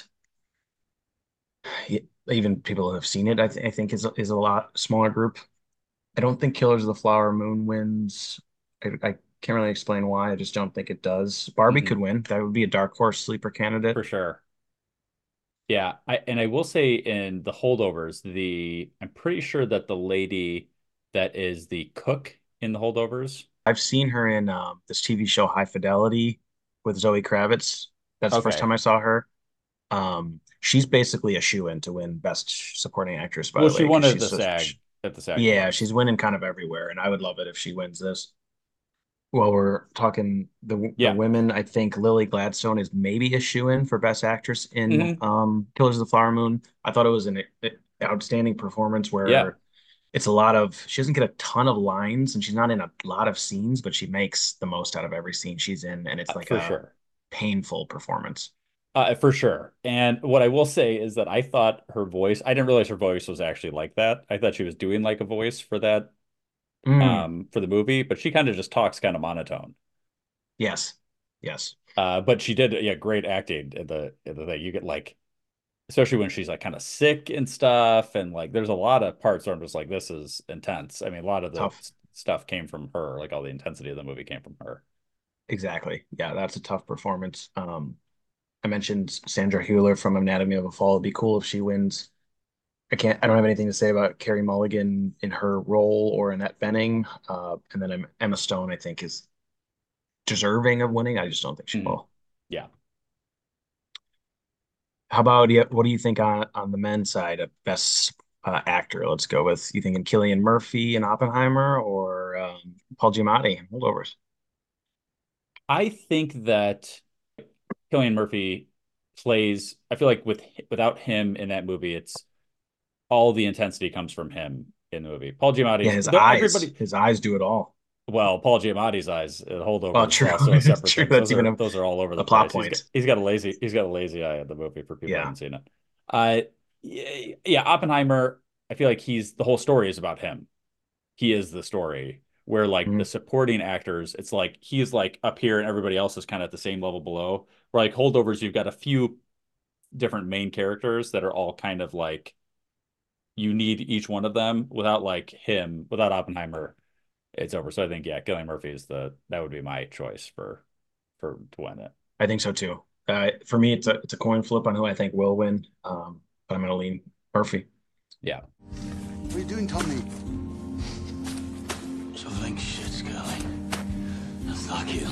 Speaker 11: even people who have seen it, I, th I think is is a lot smaller group. I don't think Killers of the Flower Moon wins. I, I Can't really explain why. I just don't think it does. Barbie
Speaker 10: Mhm.
Speaker 11: could win. That would be a dark horse sleeper candidate.
Speaker 10: For sure. Yeah, I and I will say in the holdovers, the I'm pretty sure that the lady that is the cook in the holdovers.
Speaker 11: I've seen her in um, this T V show High Fidelity with Zoe Kravitz. That's the first
Speaker 10: Okay.
Speaker 11: time I saw her. Um, she's basically a shoe-in to win Best Supporting Actress, by
Speaker 10: Well,
Speaker 11: the
Speaker 10: she
Speaker 11: way,
Speaker 10: won
Speaker 11: because
Speaker 10: at
Speaker 11: she's
Speaker 10: the
Speaker 11: so, sh
Speaker 10: SAG at the SAG
Speaker 11: yeah,
Speaker 10: Awards.
Speaker 11: she's winning kind of everywhere, and I would love it if she wins this. Well, we're talking the the
Speaker 10: Yeah.
Speaker 11: women. I think Lily Gladstone is maybe a shoe-in for Best Actress in
Speaker 10: Hmm.
Speaker 11: um, Killers of the Flower Moon. I thought it was an, an outstanding performance
Speaker 10: Yeah,
Speaker 11: where it's a lot of she doesn't get a ton of lines and she's not in a lot of scenes, but she makes the most out of every scene she's in, and it's
Speaker 10: uh,
Speaker 11: like
Speaker 10: for
Speaker 11: a
Speaker 10: sure.
Speaker 11: painful performance.
Speaker 10: Uh, for sure. And what I will say is that I thought her voice, I didn't realize her voice was actually like that. I thought she was doing like a voice for that
Speaker 11: Mm,
Speaker 10: um for the movie, but she kind of just talks kind of monotone.
Speaker 11: yes, yes,
Speaker 10: Uh, but she did, yeah, great acting in the in the thing. You get like, especially when she's like kind of sick and stuff, and like there's a lot of parts where I'm just like, this is intense. I mean, a lot of the
Speaker 11: tough.
Speaker 10: s- stuff came from her, like all the intensity of the movie came from her.
Speaker 11: Exactly. Yeah, that's a tough performance. Um, I mentioned Sandra Hüller from Anatomy of a Fall. It'd be cool if she wins. I can't. I don't have anything to say about Carey Mulligan in her role or Annette Bening. Uh, and then Emma Stone, I think, is deserving of winning. I just don't think she
Speaker 10: Mhm.
Speaker 11: will.
Speaker 10: Yeah.
Speaker 11: How about you? What do you think on on the men's side of best uh, actor? Let's go with you thinking Cillian Murphy in Oppenheimer or um, Paul Giamatti in Holdovers?
Speaker 10: I think that Cillian Murphy plays, I feel like with without him in that movie, it's all the intensity comes from him in the movie. Paul
Speaker 11: Yeah,
Speaker 10: Giamatti's
Speaker 11: his
Speaker 10: though
Speaker 11: eyes.
Speaker 10: everybody
Speaker 11: His eyes do it all.
Speaker 10: well, Paul Giamatti's eyes uh,
Speaker 11: Oh,
Speaker 10: holdovers is
Speaker 11: true.
Speaker 10: also a
Speaker 11: It's
Speaker 10: separate
Speaker 11: true.
Speaker 10: thing.
Speaker 11: That's
Speaker 10: Those
Speaker 11: even
Speaker 10: are
Speaker 11: a,
Speaker 10: those are all over
Speaker 11: a
Speaker 10: the
Speaker 11: plot
Speaker 10: place. He's got
Speaker 11: point.
Speaker 10: he's got a lazy he's got a lazy eye in the movie for people who
Speaker 11: Yeah.
Speaker 10: haven't seen it. Uh yeah, yeah, Oppenheimer, I feel like he's the whole story is about him. He is the story. Where like the
Speaker 11: Mhm.
Speaker 10: supporting actors, it's like he's like up here and everybody else is kind of at the same level below. Where like holdovers, you've got a few different main characters that are all kind of like you need each one of them. Without like him, without Oppenheimer, it's over. So I think yeah, Cillian Murphy is the that would be my choice for for to win it.
Speaker 11: I think so too. Uh, for me, it's a it's a coin flip on who I think will win. Um, but I'm going to lean Murphy.
Speaker 10: Yeah.
Speaker 14: What are you doing, Tommy?
Speaker 6: So think shit, Scully. Fuck you.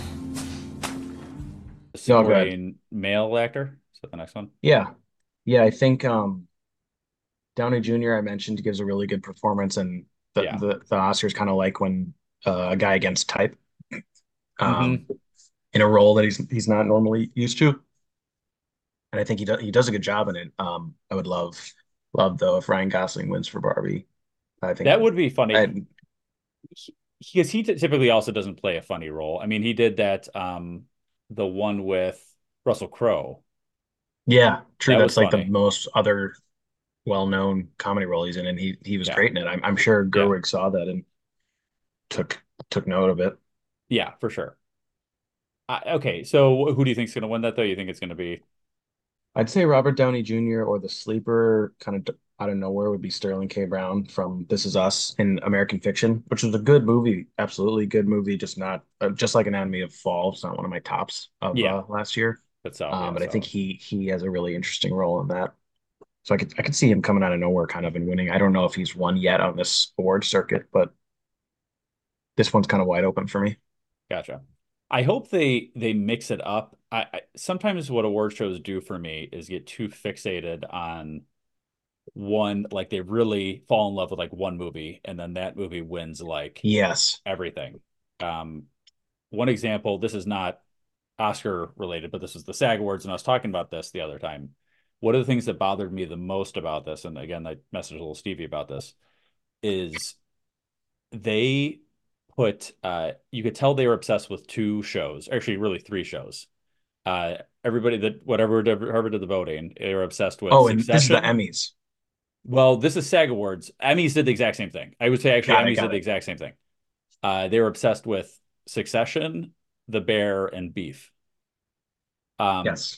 Speaker 11: No, go ahead.
Speaker 10: Supporting male actor. Is that the next one?
Speaker 11: Yeah, yeah. I think um, Downey Junior I mentioned gives a really good performance, and the
Speaker 10: Yeah.
Speaker 11: the, the Oscars kind of like when uh, a guy against type um,
Speaker 10: Mm-hmm.
Speaker 11: in a role that he's he's not normally used to, and I think he does he does a good job in it. Um, I would love love though if Ryan Gosling wins for Barbie. I think
Speaker 10: That
Speaker 11: that
Speaker 10: would be funny.
Speaker 11: I,
Speaker 10: Because he typically also doesn't play a funny role. I mean, he did that um the one with Russell Crowe.
Speaker 11: yeah, true.
Speaker 10: That was
Speaker 11: That's like the
Speaker 10: funny.
Speaker 11: most other well-known comedy role he's in, and he he was
Speaker 10: Yeah.
Speaker 11: great in it. I'm I'm sure
Speaker 10: Yeah.
Speaker 11: Gerwig saw that and took took note of it.
Speaker 10: Yeah, for sure. Uh, okay, so who do you think is going to win that though? You think it's going to be
Speaker 11: I'd say Robert Downey Junior or the sleeper kind of out of nowhere would be Sterling K. Brown from This Is Us in American Fiction, which was a good movie, absolutely good movie, just not uh, just like Anatomy of Fall. It's not one of my tops of
Speaker 10: yeah,
Speaker 11: uh, last year,
Speaker 10: that's solid.
Speaker 11: um,
Speaker 10: Yeah,
Speaker 11: but I think
Speaker 10: solid.
Speaker 11: he he has a really interesting role in that. So I could I could see him coming out of nowhere, kind of and winning. I don't know if he's won yet on this award circuit, but this one's kind of wide open for me.
Speaker 10: Gotcha. I hope they they mix it up. I, I sometimes what award shows do for me is get too fixated on one, like they really fall in love with like one movie, and then that movie wins like
Speaker 11: Yes.
Speaker 10: everything. Um, one example, this is not Oscar related, but this is the SAG Awards, and I was talking about this the other time. One of the things that bothered me the most about this, and again, I messaged a little Stevie about this, is they put uh you could tell they were obsessed with two shows, actually really three shows. Uh everybody that whatever whoever did the voting, they were obsessed with
Speaker 11: Oh, and this is the
Speaker 10: Succession.
Speaker 11: Emmys.
Speaker 10: Well, this is SAG Awards. Emmys did the exact same thing. I would say actually
Speaker 11: Got it,
Speaker 10: Emmys did
Speaker 11: got
Speaker 10: the
Speaker 11: it.
Speaker 10: exact same thing. Uh they were obsessed with Succession, The Bear, and Beef. Um
Speaker 11: Yes.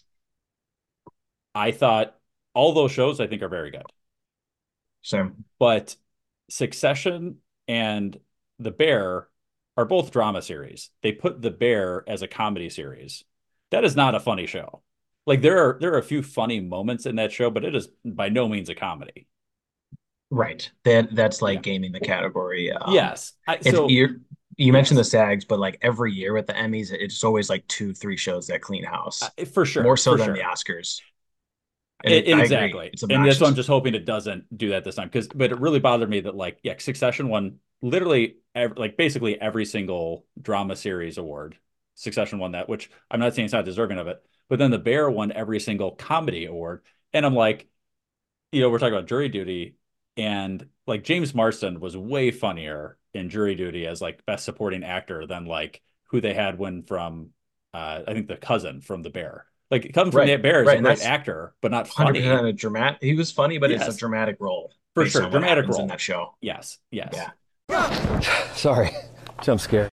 Speaker 10: I thought all those shows I think are very good.
Speaker 11: Same.
Speaker 10: But Succession and The Bear are both drama series. They put The Bear as a comedy series. That is not a funny show. Like there are there are a few funny moments in that show, but it is by no means a comedy.
Speaker 11: Right. That that's like
Speaker 10: Yeah.
Speaker 11: gaming the category. Um,
Speaker 10: Yes. I,
Speaker 11: it's
Speaker 10: so
Speaker 11: you you mentioned the
Speaker 10: yes.
Speaker 11: SAGs, but like every year with the Emmys, it's always like two, three shows that clean house.
Speaker 10: Uh, for sure.
Speaker 11: More so
Speaker 10: for
Speaker 11: than
Speaker 10: sure.
Speaker 11: the Oscars. And
Speaker 10: It,
Speaker 11: it, I
Speaker 10: exactly.
Speaker 11: agree. It's
Speaker 10: And that's why I'm
Speaker 11: obnoxious.
Speaker 10: just hoping it doesn't do that this time. Because, but it really bothered me that, like, yeah, Succession won literally, ev like, basically every single drama series award. Succession won that, which I'm not saying it's not deserving of it. But then The Bear won every single comedy award. And I'm like, you know, we're talking about Jury Duty. And, like, James Marsden was way funnier in Jury Duty as, like, best supporting actor than, like, who they had win from, uh, I think, the cousin from The Bear. Like, coming from
Speaker 11: Right.
Speaker 10: that Bear is
Speaker 11: Right.
Speaker 10: a
Speaker 11: And
Speaker 10: great
Speaker 11: that's
Speaker 10: actor, but not
Speaker 11: one hundred
Speaker 10: funny.
Speaker 11: percent a dramatic. He was funny, but it's
Speaker 10: Yes.
Speaker 11: a dramatic role
Speaker 10: For
Speaker 11: based
Speaker 10: sure,
Speaker 11: on what
Speaker 10: dramatic
Speaker 11: happens
Speaker 10: role.
Speaker 11: in that show.
Speaker 10: Yes, yes.
Speaker 11: Yeah.
Speaker 2: Sorry, jump scare.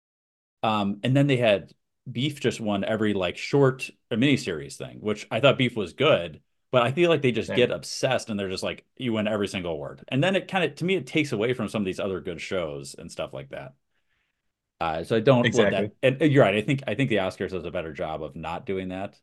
Speaker 10: Um, and then they had Beef just won every like short or miniseries thing, which I thought Beef was good, but I feel like they just
Speaker 11: Same.
Speaker 10: get obsessed and they're just like, you win every single award. And then it kind of, to me, it takes away from some of these other good shows and stuff like that. Uh, so I don't want
Speaker 11: Exactly.
Speaker 10: that. And you're right. I think I think the Oscars does a better job of not doing that.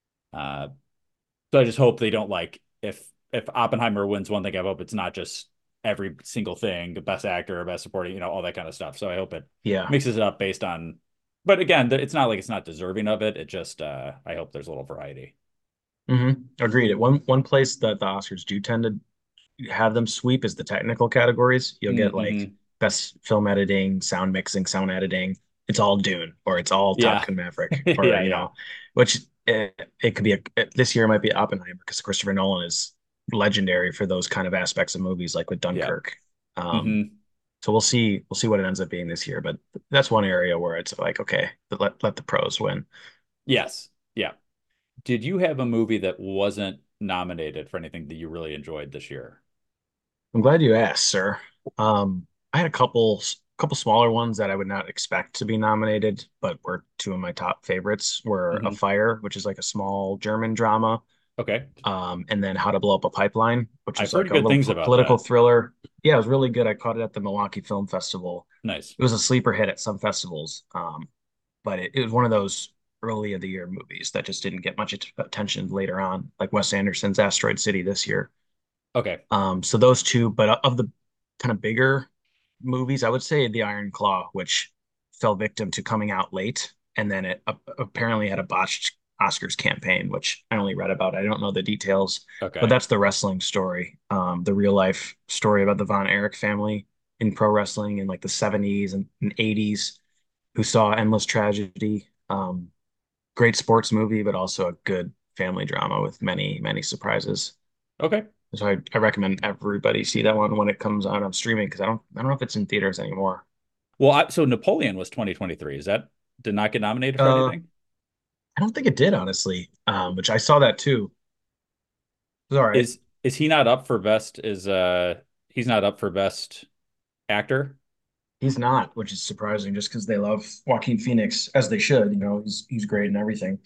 Speaker 10: Uh, so I just hope they don't like if if Oppenheimer wins one thing, I hope it's not just every single thing, the best actor, best supporting, you know, all that kind of stuff. So I hope it
Speaker 11: Yeah.
Speaker 10: mixes it up based on, but again, it's not like it's not deserving of it. It just, uh, I hope there's a little variety.
Speaker 11: Mm-hmm. Agreed. One one place that the Oscars do tend to have them sweep is the technical categories. You'll get like
Speaker 10: Mm-hmm.
Speaker 11: best film editing, sound mixing, sound editing. It's all Dune or it's all
Speaker 10: Yeah.
Speaker 11: Top Gun Maverick or
Speaker 10: Yeah,
Speaker 11: you
Speaker 10: yeah.
Speaker 11: know, which it, it could be a, this year it might be Oppenheimer because Christopher Nolan is legendary for those kind of aspects of movies like with Dunkirk. Um,
Speaker 10: Mhm.
Speaker 11: so we'll see we'll see what it ends up being this year, but that's one area where it's like okay, let let the pros win.
Speaker 10: Yes. Yeah. Did you have a movie that wasn't nominated for anything that you really enjoyed this year?
Speaker 11: I'm glad you asked, sir. Um, I had a couple couple smaller ones that I would not expect to be nominated, but were two of my top favorites were A
Speaker 10: Mhm.
Speaker 11: Fire, which is like a small German drama,
Speaker 10: Okay.
Speaker 11: um, and then How to Blow Up a Pipeline, which
Speaker 10: I've
Speaker 11: is
Speaker 10: heard
Speaker 11: like a
Speaker 10: good
Speaker 11: little
Speaker 10: things
Speaker 11: po-
Speaker 10: about
Speaker 11: political
Speaker 10: that.
Speaker 11: thriller. Yeah, it was really good. I caught it at the Milwaukee Film Festival.
Speaker 10: Nice.
Speaker 11: It was a sleeper hit at some festivals, um, but it, it was one of those early of the year movies that just didn't get much at- attention later on, like Wes Anderson's Asteroid City this year.
Speaker 10: Okay.
Speaker 11: Um, so those two, but of the kind of bigger movies, I would say The Iron Claw, which fell victim to coming out late, and then it uh, apparently had a botched Oscars campaign, which I only read about. I don't know the details,
Speaker 10: Okay.
Speaker 11: but that's the wrestling story, um, the real life story about the Von Erich family in pro wrestling in like the seventies and, and eighties, who saw endless tragedy. Um, great sports movie, but also a good family drama with many, many surprises.
Speaker 10: Okay.
Speaker 11: So I, I recommend everybody see that one when it comes out on streaming because I don't I don't know if it's in theaters anymore.
Speaker 10: Well, I, so Napoleon was twenty twenty-three. Is that did not get nominated for
Speaker 11: Uh,
Speaker 10: anything?
Speaker 11: I don't think it did honestly. Um, which I saw that too. It was all right.
Speaker 10: Is is he not up for best? Is uh he's not up for best actor?
Speaker 11: He's not, which is surprising just because they love Joaquin Phoenix as they should. You know, he's he's great and everything.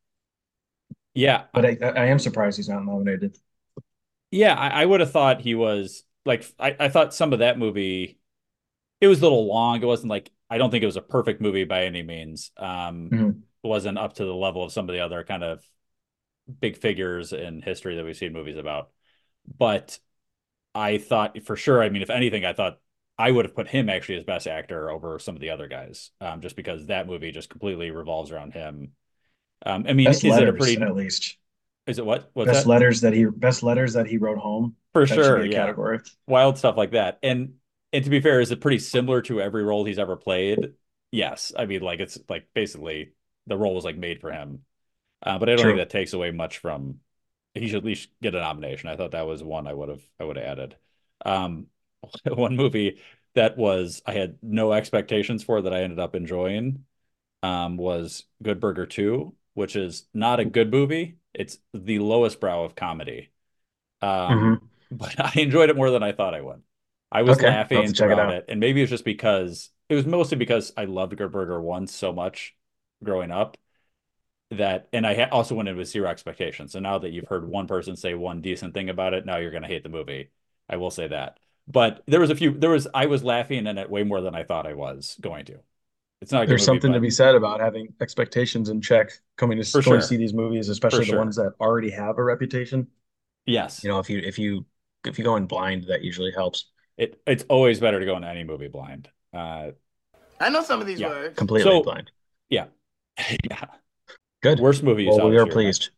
Speaker 10: Yeah.
Speaker 11: But I I am surprised he's not nominated.
Speaker 10: Yeah, I, I would have thought he was like I, I thought some of that movie it was a little long. It wasn't like I don't think it was a perfect movie by any means. Um,
Speaker 11: Mhm.
Speaker 10: it wasn't up to the level of some of the other kind of big figures in history that we've seen movies about. But I thought for sure, I mean, if anything, I thought I would have put him actually as best actor over some of the other guys, um, just because that movie just completely revolves around him. Um, I mean,
Speaker 11: Best
Speaker 10: is it a
Speaker 11: letters
Speaker 10: pretty?
Speaker 11: at least.
Speaker 10: Is it what? What's
Speaker 11: Best
Speaker 10: that?
Speaker 11: letters that he best letters that he wrote home.
Speaker 10: For
Speaker 11: That should
Speaker 10: sure,
Speaker 11: be a
Speaker 10: yeah.
Speaker 11: category.
Speaker 10: Wild stuff like that. And and to be fair, is it pretty similar to every role he's ever played? Yes. I mean, like it's like basically the role was like made for him. Uh, but I don't think
Speaker 11: True.
Speaker 10: that takes away much from he should at least get a nomination. I thought that was one I would have I would have added. Um, one movie that was I had no expectations for that I ended up enjoying um, was Good Burger two, which is not a good movie. It's the lowest brow of comedy. Um,
Speaker 11: Mhm.
Speaker 10: but I enjoyed it more than I thought I would. I was
Speaker 11: Okay, I'll have to
Speaker 10: laughing
Speaker 11: check it
Speaker 10: throughout
Speaker 11: out.
Speaker 10: it, and maybe it's just because it was mostly because I loved Good Burger one so much growing up that, and I ha also went in with zero expectations. So now that you've heard one person say one decent thing about it, now you're going to hate the movie. I will say that. But there was a few, there was, I was laughing in it way more than I thought I was going to. It's not a good
Speaker 11: There's
Speaker 10: movie,
Speaker 11: something to
Speaker 10: but
Speaker 11: be said about having expectations in check coming to
Speaker 10: for
Speaker 11: going to
Speaker 10: sure,
Speaker 11: see these movies,
Speaker 10: for
Speaker 11: especially the
Speaker 10: sure.
Speaker 11: ones that already have a reputation.
Speaker 10: Yes,
Speaker 11: You know, if you if you if you go in blind, that usually helps.
Speaker 10: it it's always better to go into any movie blind. Uh,
Speaker 8: I know some of these
Speaker 10: yeah.
Speaker 8: words.
Speaker 11: Completely
Speaker 10: So
Speaker 11: blind.
Speaker 10: yeah, yeah.
Speaker 11: Good.
Speaker 10: Worst movie you
Speaker 11: Well,
Speaker 10: saw
Speaker 11: we
Speaker 10: this
Speaker 11: are
Speaker 10: year, Nick?
Speaker 11: pleased.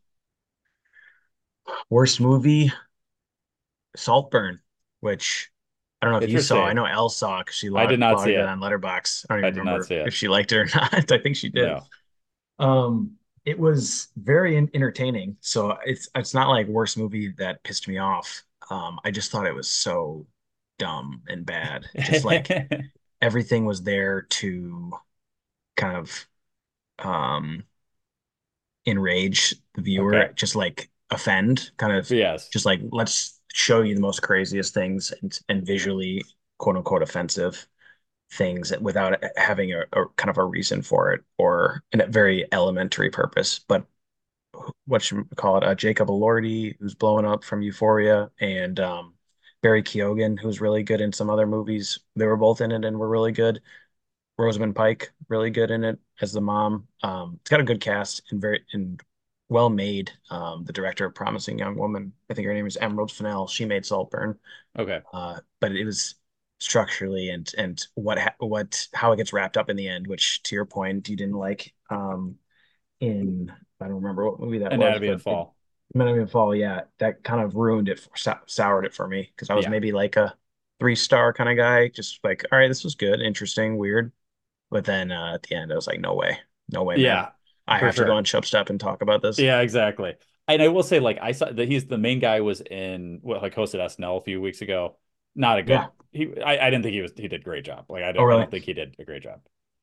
Speaker 11: Worst movie, Saltburn, which I don't know if you saw. I
Speaker 10: Interesting.
Speaker 11: know Elle saw because she
Speaker 10: I
Speaker 11: log
Speaker 10: did not see
Speaker 11: logged it
Speaker 10: it.
Speaker 11: on Letterbox. I don't
Speaker 10: I
Speaker 11: even
Speaker 10: did not
Speaker 11: remember
Speaker 10: see
Speaker 11: if
Speaker 10: it.
Speaker 11: she liked it or not. I think she did.
Speaker 10: No.
Speaker 11: Um, it was very entertaining. So it's it's not like worst movie that pissed me off. Um, I just thought it was so dumb and bad. Just like everything was there to kind of um enrage the
Speaker 10: Okay.
Speaker 11: viewer, just like offend, kind of
Speaker 10: Yes.
Speaker 11: just like let's show you the most craziest things and, and visually quote unquote offensive things without having a, a kind of a reason for it or a very elementary purpose. But what should we call it? Uh, Jacob Elordi, who's blowing up from Euphoria, and um, Barry Keoghan, who's really good in some other movies. They were both in it and were really good. Rosamund Pike, really good in it as the mom. Um, it's got a good cast and very and well made. Um, the director of Promising Young Woman, I think her name is Emerald Fennell. She made Saltburn.
Speaker 10: Okay.
Speaker 11: Uh, but it was structurally and and what what how it gets wrapped up in the end, which to your point you didn't like. Um, in I don't remember what movie that was,
Speaker 10: Anatomy
Speaker 11: but
Speaker 10: of
Speaker 11: it,
Speaker 10: Fall.
Speaker 11: Anatomy of Fall, yeah, that kind of ruined it, for, soured it for me because I was
Speaker 10: Yeah.
Speaker 11: maybe like a three star kind of guy, just like, all right, this was good, interesting, weird. But then uh, at the end, I was like, no way, no way, man.
Speaker 10: Yeah,
Speaker 11: I
Speaker 10: for
Speaker 11: have to go
Speaker 10: sure.
Speaker 11: on Chub Step and talk about this.
Speaker 10: Yeah, exactly. And I will say, like, I saw that he's the main guy was in what like hosted S N L a few weeks ago. Not a
Speaker 11: Yeah.
Speaker 10: good. He I, I didn't think he was he did a great job. Like I
Speaker 11: Oh,
Speaker 10: don't I
Speaker 11: really?
Speaker 10: don't think he did a great job.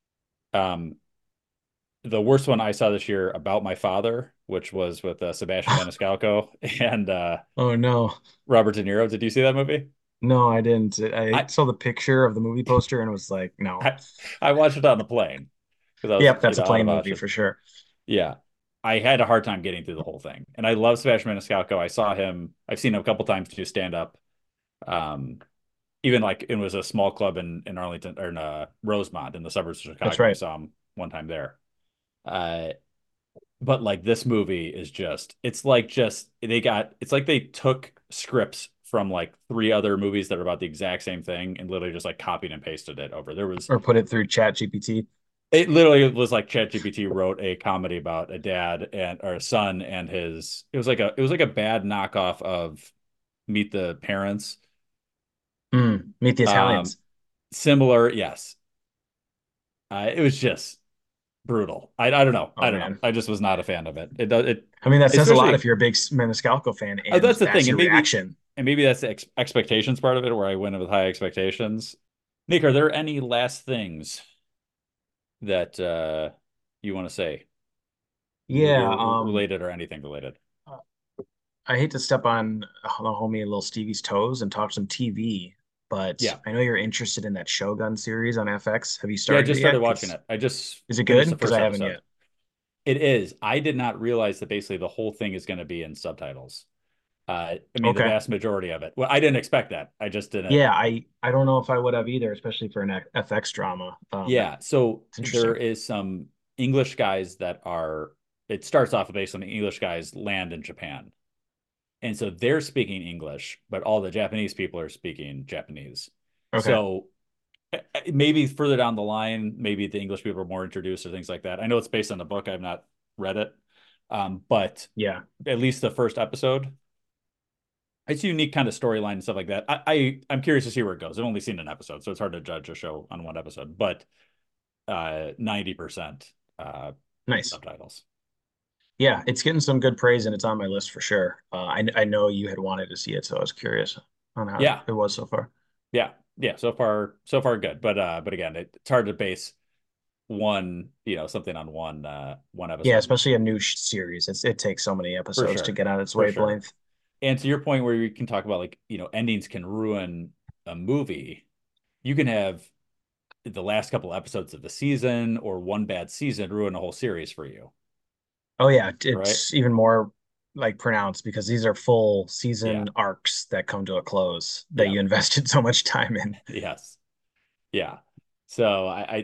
Speaker 10: Um, the worst one I saw this year about my father, which was with uh, Sebastian Maniscalco and uh,
Speaker 11: Oh no,
Speaker 10: Robert De Niro. Did you see that movie?
Speaker 11: no, I didn't. I
Speaker 10: I
Speaker 11: saw the picture of the movie poster and was like, no.
Speaker 10: I, I watched it on the plane because I was
Speaker 11: Yep,
Speaker 10: you
Speaker 11: that's a
Speaker 10: know out
Speaker 11: plain
Speaker 10: of
Speaker 11: movie
Speaker 10: option.
Speaker 11: for sure.
Speaker 10: Yeah. I had a hard time getting through the whole thing. And I love Sebastian Maniscalco. I saw him, I've seen him a couple times do stand up. Um, even like it was a small club in, in Arlington or in uh, Rosemont in the suburbs of
Speaker 11: That's
Speaker 10: Chicago. I
Speaker 11: right.
Speaker 10: saw him one time there. Uh, but like this movie is just, it's like just, they got, it's like they took scripts from like three other movies that are about the exact same thing and literally just like copied and pasted it over. There was,
Speaker 11: Or put it through Chat G P T.
Speaker 10: it literally was like ChatGPT wrote a comedy about a dad and or a son and his it was like a it was like a bad knockoff of Meet the Parents.
Speaker 11: Mm, Meet the
Speaker 10: Um
Speaker 11: Italians.
Speaker 10: similar, yes. Uh, it was just brutal. I I don't know.
Speaker 11: Oh
Speaker 10: I don't know.
Speaker 11: man.
Speaker 10: I just was not a fan of it. It does it
Speaker 11: I mean, that says a lot if
Speaker 10: especially
Speaker 11: you're a big Maniscalco fan
Speaker 10: uh,
Speaker 11: and
Speaker 10: that's the
Speaker 11: that's
Speaker 10: thing.
Speaker 11: your
Speaker 10: And maybe
Speaker 11: reaction.
Speaker 10: and maybe that's the ex expectations part of it where I went in with high expectations. Nick, are there any last things that uh you want to say? Movie
Speaker 11: Yeah, um,
Speaker 10: related or anything related?
Speaker 11: I hate to step on the homie little Stevie's toes and talk some T V, but
Speaker 10: Yeah.
Speaker 11: I know you're interested in that Shogun series on F X. Have you
Speaker 10: Yeah, I
Speaker 11: started
Speaker 10: just
Speaker 11: it yet?
Speaker 10: started watching
Speaker 11: 'Cause
Speaker 10: it. I just
Speaker 11: is it good?
Speaker 10: finished the
Speaker 11: Because
Speaker 10: first
Speaker 11: I haven't
Speaker 10: episode.
Speaker 11: yet.
Speaker 10: It is. I did not realize that basically the whole thing is going to be in subtitles. Uh, I mean, the
Speaker 11: Okay.
Speaker 10: vast majority of it. Well, I didn't expect that. I just didn't.
Speaker 11: Yeah, I I don't know if I would have either, especially for an F X drama. Um,
Speaker 10: Yeah. So
Speaker 11: it's
Speaker 10: there
Speaker 11: interesting.
Speaker 10: is some English guys that are, it starts off based on the English guys land in Japan. And so they're speaking English, but all the Japanese people are speaking Japanese.
Speaker 11: Okay.
Speaker 10: So uh, maybe further down the line, maybe the English people are more introduced or things like that. I know it's based on the book. I've not read it. Um, but
Speaker 11: Yeah.
Speaker 10: at least the first episode, it's a unique kind of storyline and stuff like that. I, I I'm curious to see where it goes. I've only seen an episode, so it's hard to judge a show on one episode. But uh, ninety percent uh,
Speaker 11: Nice.
Speaker 10: subtitles.
Speaker 11: Yeah, it's getting some good praise and it's on my list for sure. Uh, I I know you had wanted to see it, so I was curious on how
Speaker 10: Yeah,
Speaker 11: it was so far.
Speaker 10: yeah, yeah. So far, so far, good. But uh, but again, it, it's hard to base one, you know, something on one uh one
Speaker 11: Yeah,
Speaker 10: episode
Speaker 11: especially a new sh series. It's it takes so many
Speaker 10: for
Speaker 11: episodes to
Speaker 10: sure,
Speaker 11: get on its
Speaker 10: for sure.
Speaker 11: wavelength.
Speaker 10: And to your point where we can talk about like, you know, endings can ruin a movie. You can have the last couple episodes of the season or one bad season ruin a whole series for you,
Speaker 11: Oh yeah,
Speaker 10: right?
Speaker 11: it's even more like pronounced because these are full
Speaker 10: Yeah,
Speaker 11: season arcs that come to a close that
Speaker 10: yeah,
Speaker 11: you invested so much time in.
Speaker 10: yes, yeah. So I, I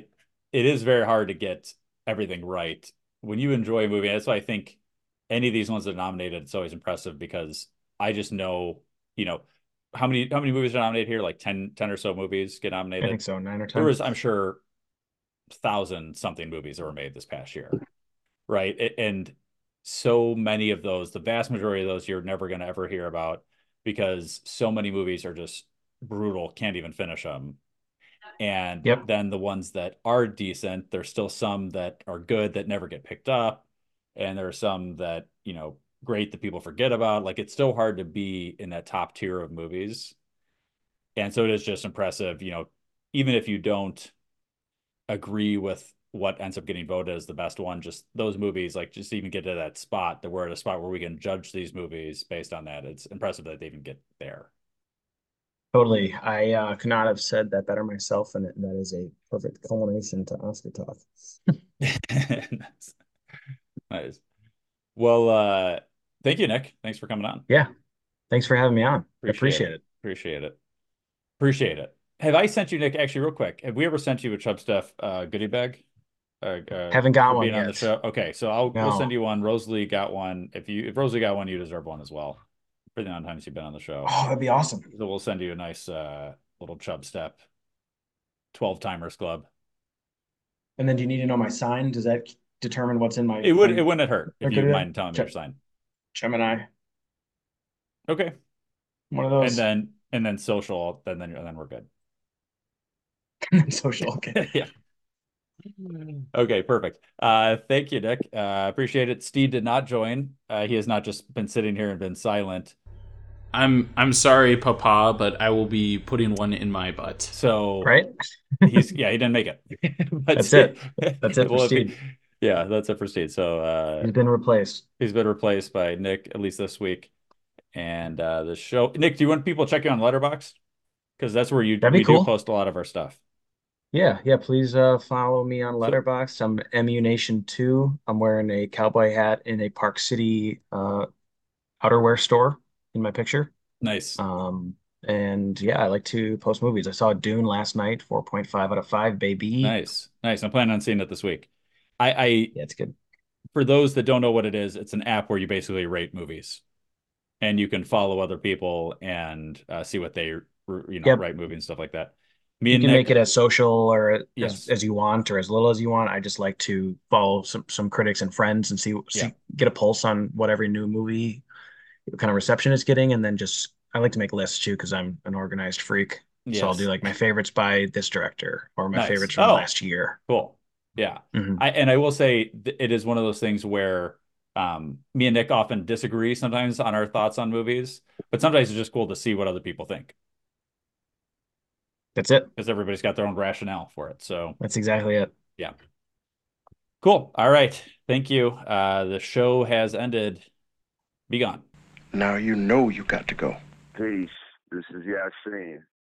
Speaker 10: it is very hard to get everything right when you enjoy a movie. That's why I think any of these ones that are nominated, it's always impressive because I just know, you know, how many how many movies are nominated here? Like ten, ten or so movies get nominated.
Speaker 11: I think so, nine or ten.
Speaker 10: There was, I'm sure, thousand something movies that were made this past year, right? And so many of those, the vast majority of those, you're never going to ever hear about because so many movies are just brutal, can't even finish them. And
Speaker 11: Yep.
Speaker 10: then the ones that are decent, there's still some that are good that never get picked up. And there are some that, you know, great that people forget about. Like, it's so hard to be in that top tier of movies. And so it is just impressive, you know, even if you don't agree with what ends up getting voted as the best one, just those movies, like, just even get to that spot that we're at a spot where we can judge these movies based on that. It's impressive that they even get there.
Speaker 11: Totally. I uh, could not have said that better myself, and that is a perfect culmination to Oscar talk.
Speaker 10: Nice. Nice. Well, uh, thank you, Nick. Thanks for coming on.
Speaker 11: Yeah. Thanks for having me on.
Speaker 10: Appreciate,
Speaker 11: Appreciate
Speaker 10: it.
Speaker 11: it.
Speaker 10: Appreciate it. Appreciate it. Have I sent you, Nick, actually, real quick, have we ever sent you a Chub Stuff uh, goodie bag? Uh, uh,
Speaker 11: Haven't got
Speaker 10: for
Speaker 11: one
Speaker 10: being on the
Speaker 11: yet.
Speaker 10: show? Okay, so I'll
Speaker 11: No.
Speaker 10: we'll send you one. Rosalie got one. If you if Rosalie got one, you deserve one as well. For the amount of times you've been on the show.
Speaker 11: Oh, that'd be awesome.
Speaker 10: So we'll send you a nice uh, little Chub Step twelve timers club.
Speaker 11: And then do you need to know my sign? Does that determine what's in my
Speaker 10: It would
Speaker 11: my-
Speaker 10: it wouldn't hurt if you
Speaker 11: Okay,
Speaker 10: mind telling me
Speaker 11: Ge-
Speaker 10: your sign.
Speaker 11: Gemini.
Speaker 10: Okay.
Speaker 11: One of those.
Speaker 10: And then and then social, then then and then we're good.
Speaker 11: Social. Okay.
Speaker 10: Yeah. Okay, perfect. Uh, thank you, Nick. Uh, appreciate it. Steve did not join. Uh, he has not just been sitting here and been silent.
Speaker 15: I'm I'm sorry, Papa, but I will be putting one in my butt.
Speaker 10: So
Speaker 11: Right?
Speaker 10: he's yeah, he didn't make it. But
Speaker 11: That's it. That's it for
Speaker 10: well, if he-
Speaker 11: Steve.
Speaker 10: yeah, that's it for Steve. So uh,
Speaker 11: He's been replaced.
Speaker 10: he's been replaced by Nick at least this week. And uh, the show, Nick, do you want people to check you on Letterboxd? Because that's where you
Speaker 11: That'd be
Speaker 10: we
Speaker 11: cool.
Speaker 10: do post a lot of our stuff.
Speaker 11: Yeah, yeah. Please uh, follow me on Letterboxd. I'm M U Nation two. I'm wearing a cowboy hat in a Park City uh, outerwear store in my picture.
Speaker 10: Nice.
Speaker 11: Um, and yeah, I like to post movies. I saw Dune last night, four point five out of five, baby.
Speaker 10: Nice, nice. I'm planning on seeing it this week. I, I
Speaker 11: Yeah, it's good.
Speaker 10: For those that don't know what it is, it's an app where you basically rate movies, and you can follow other people and uh, see what they you know
Speaker 11: Yep.
Speaker 10: write movies and stuff like that. Me
Speaker 11: You
Speaker 10: and
Speaker 11: can
Speaker 10: Nick,
Speaker 11: make it as social or as,
Speaker 10: Yes.
Speaker 11: as you want or as little as you want. I just like to follow some some critics and friends and see, see
Speaker 10: Yeah.
Speaker 11: get a pulse on what every new movie, what kind of reception it's getting, and then just I like to make lists too because I'm an organized freak. So I'll
Speaker 10: Yes.
Speaker 11: do like my favorites by this director or my
Speaker 10: Nice.
Speaker 11: favorites from
Speaker 10: Oh.
Speaker 11: last year.
Speaker 10: cool. Yeah.
Speaker 11: Mhm.
Speaker 10: I and I will say th- it is one of those things where um, me and Nick often disagree sometimes on our thoughts on movies, but sometimes it's just cool to see what other people think
Speaker 11: That's it.
Speaker 10: because everybody's got their own rationale for it. So
Speaker 11: That's exactly it.
Speaker 10: yeah. Cool. All right. Thank you. Uh, the show has ended. Be gone.
Speaker 14: Now you know you got to go.
Speaker 16: Peace. This is Yasin.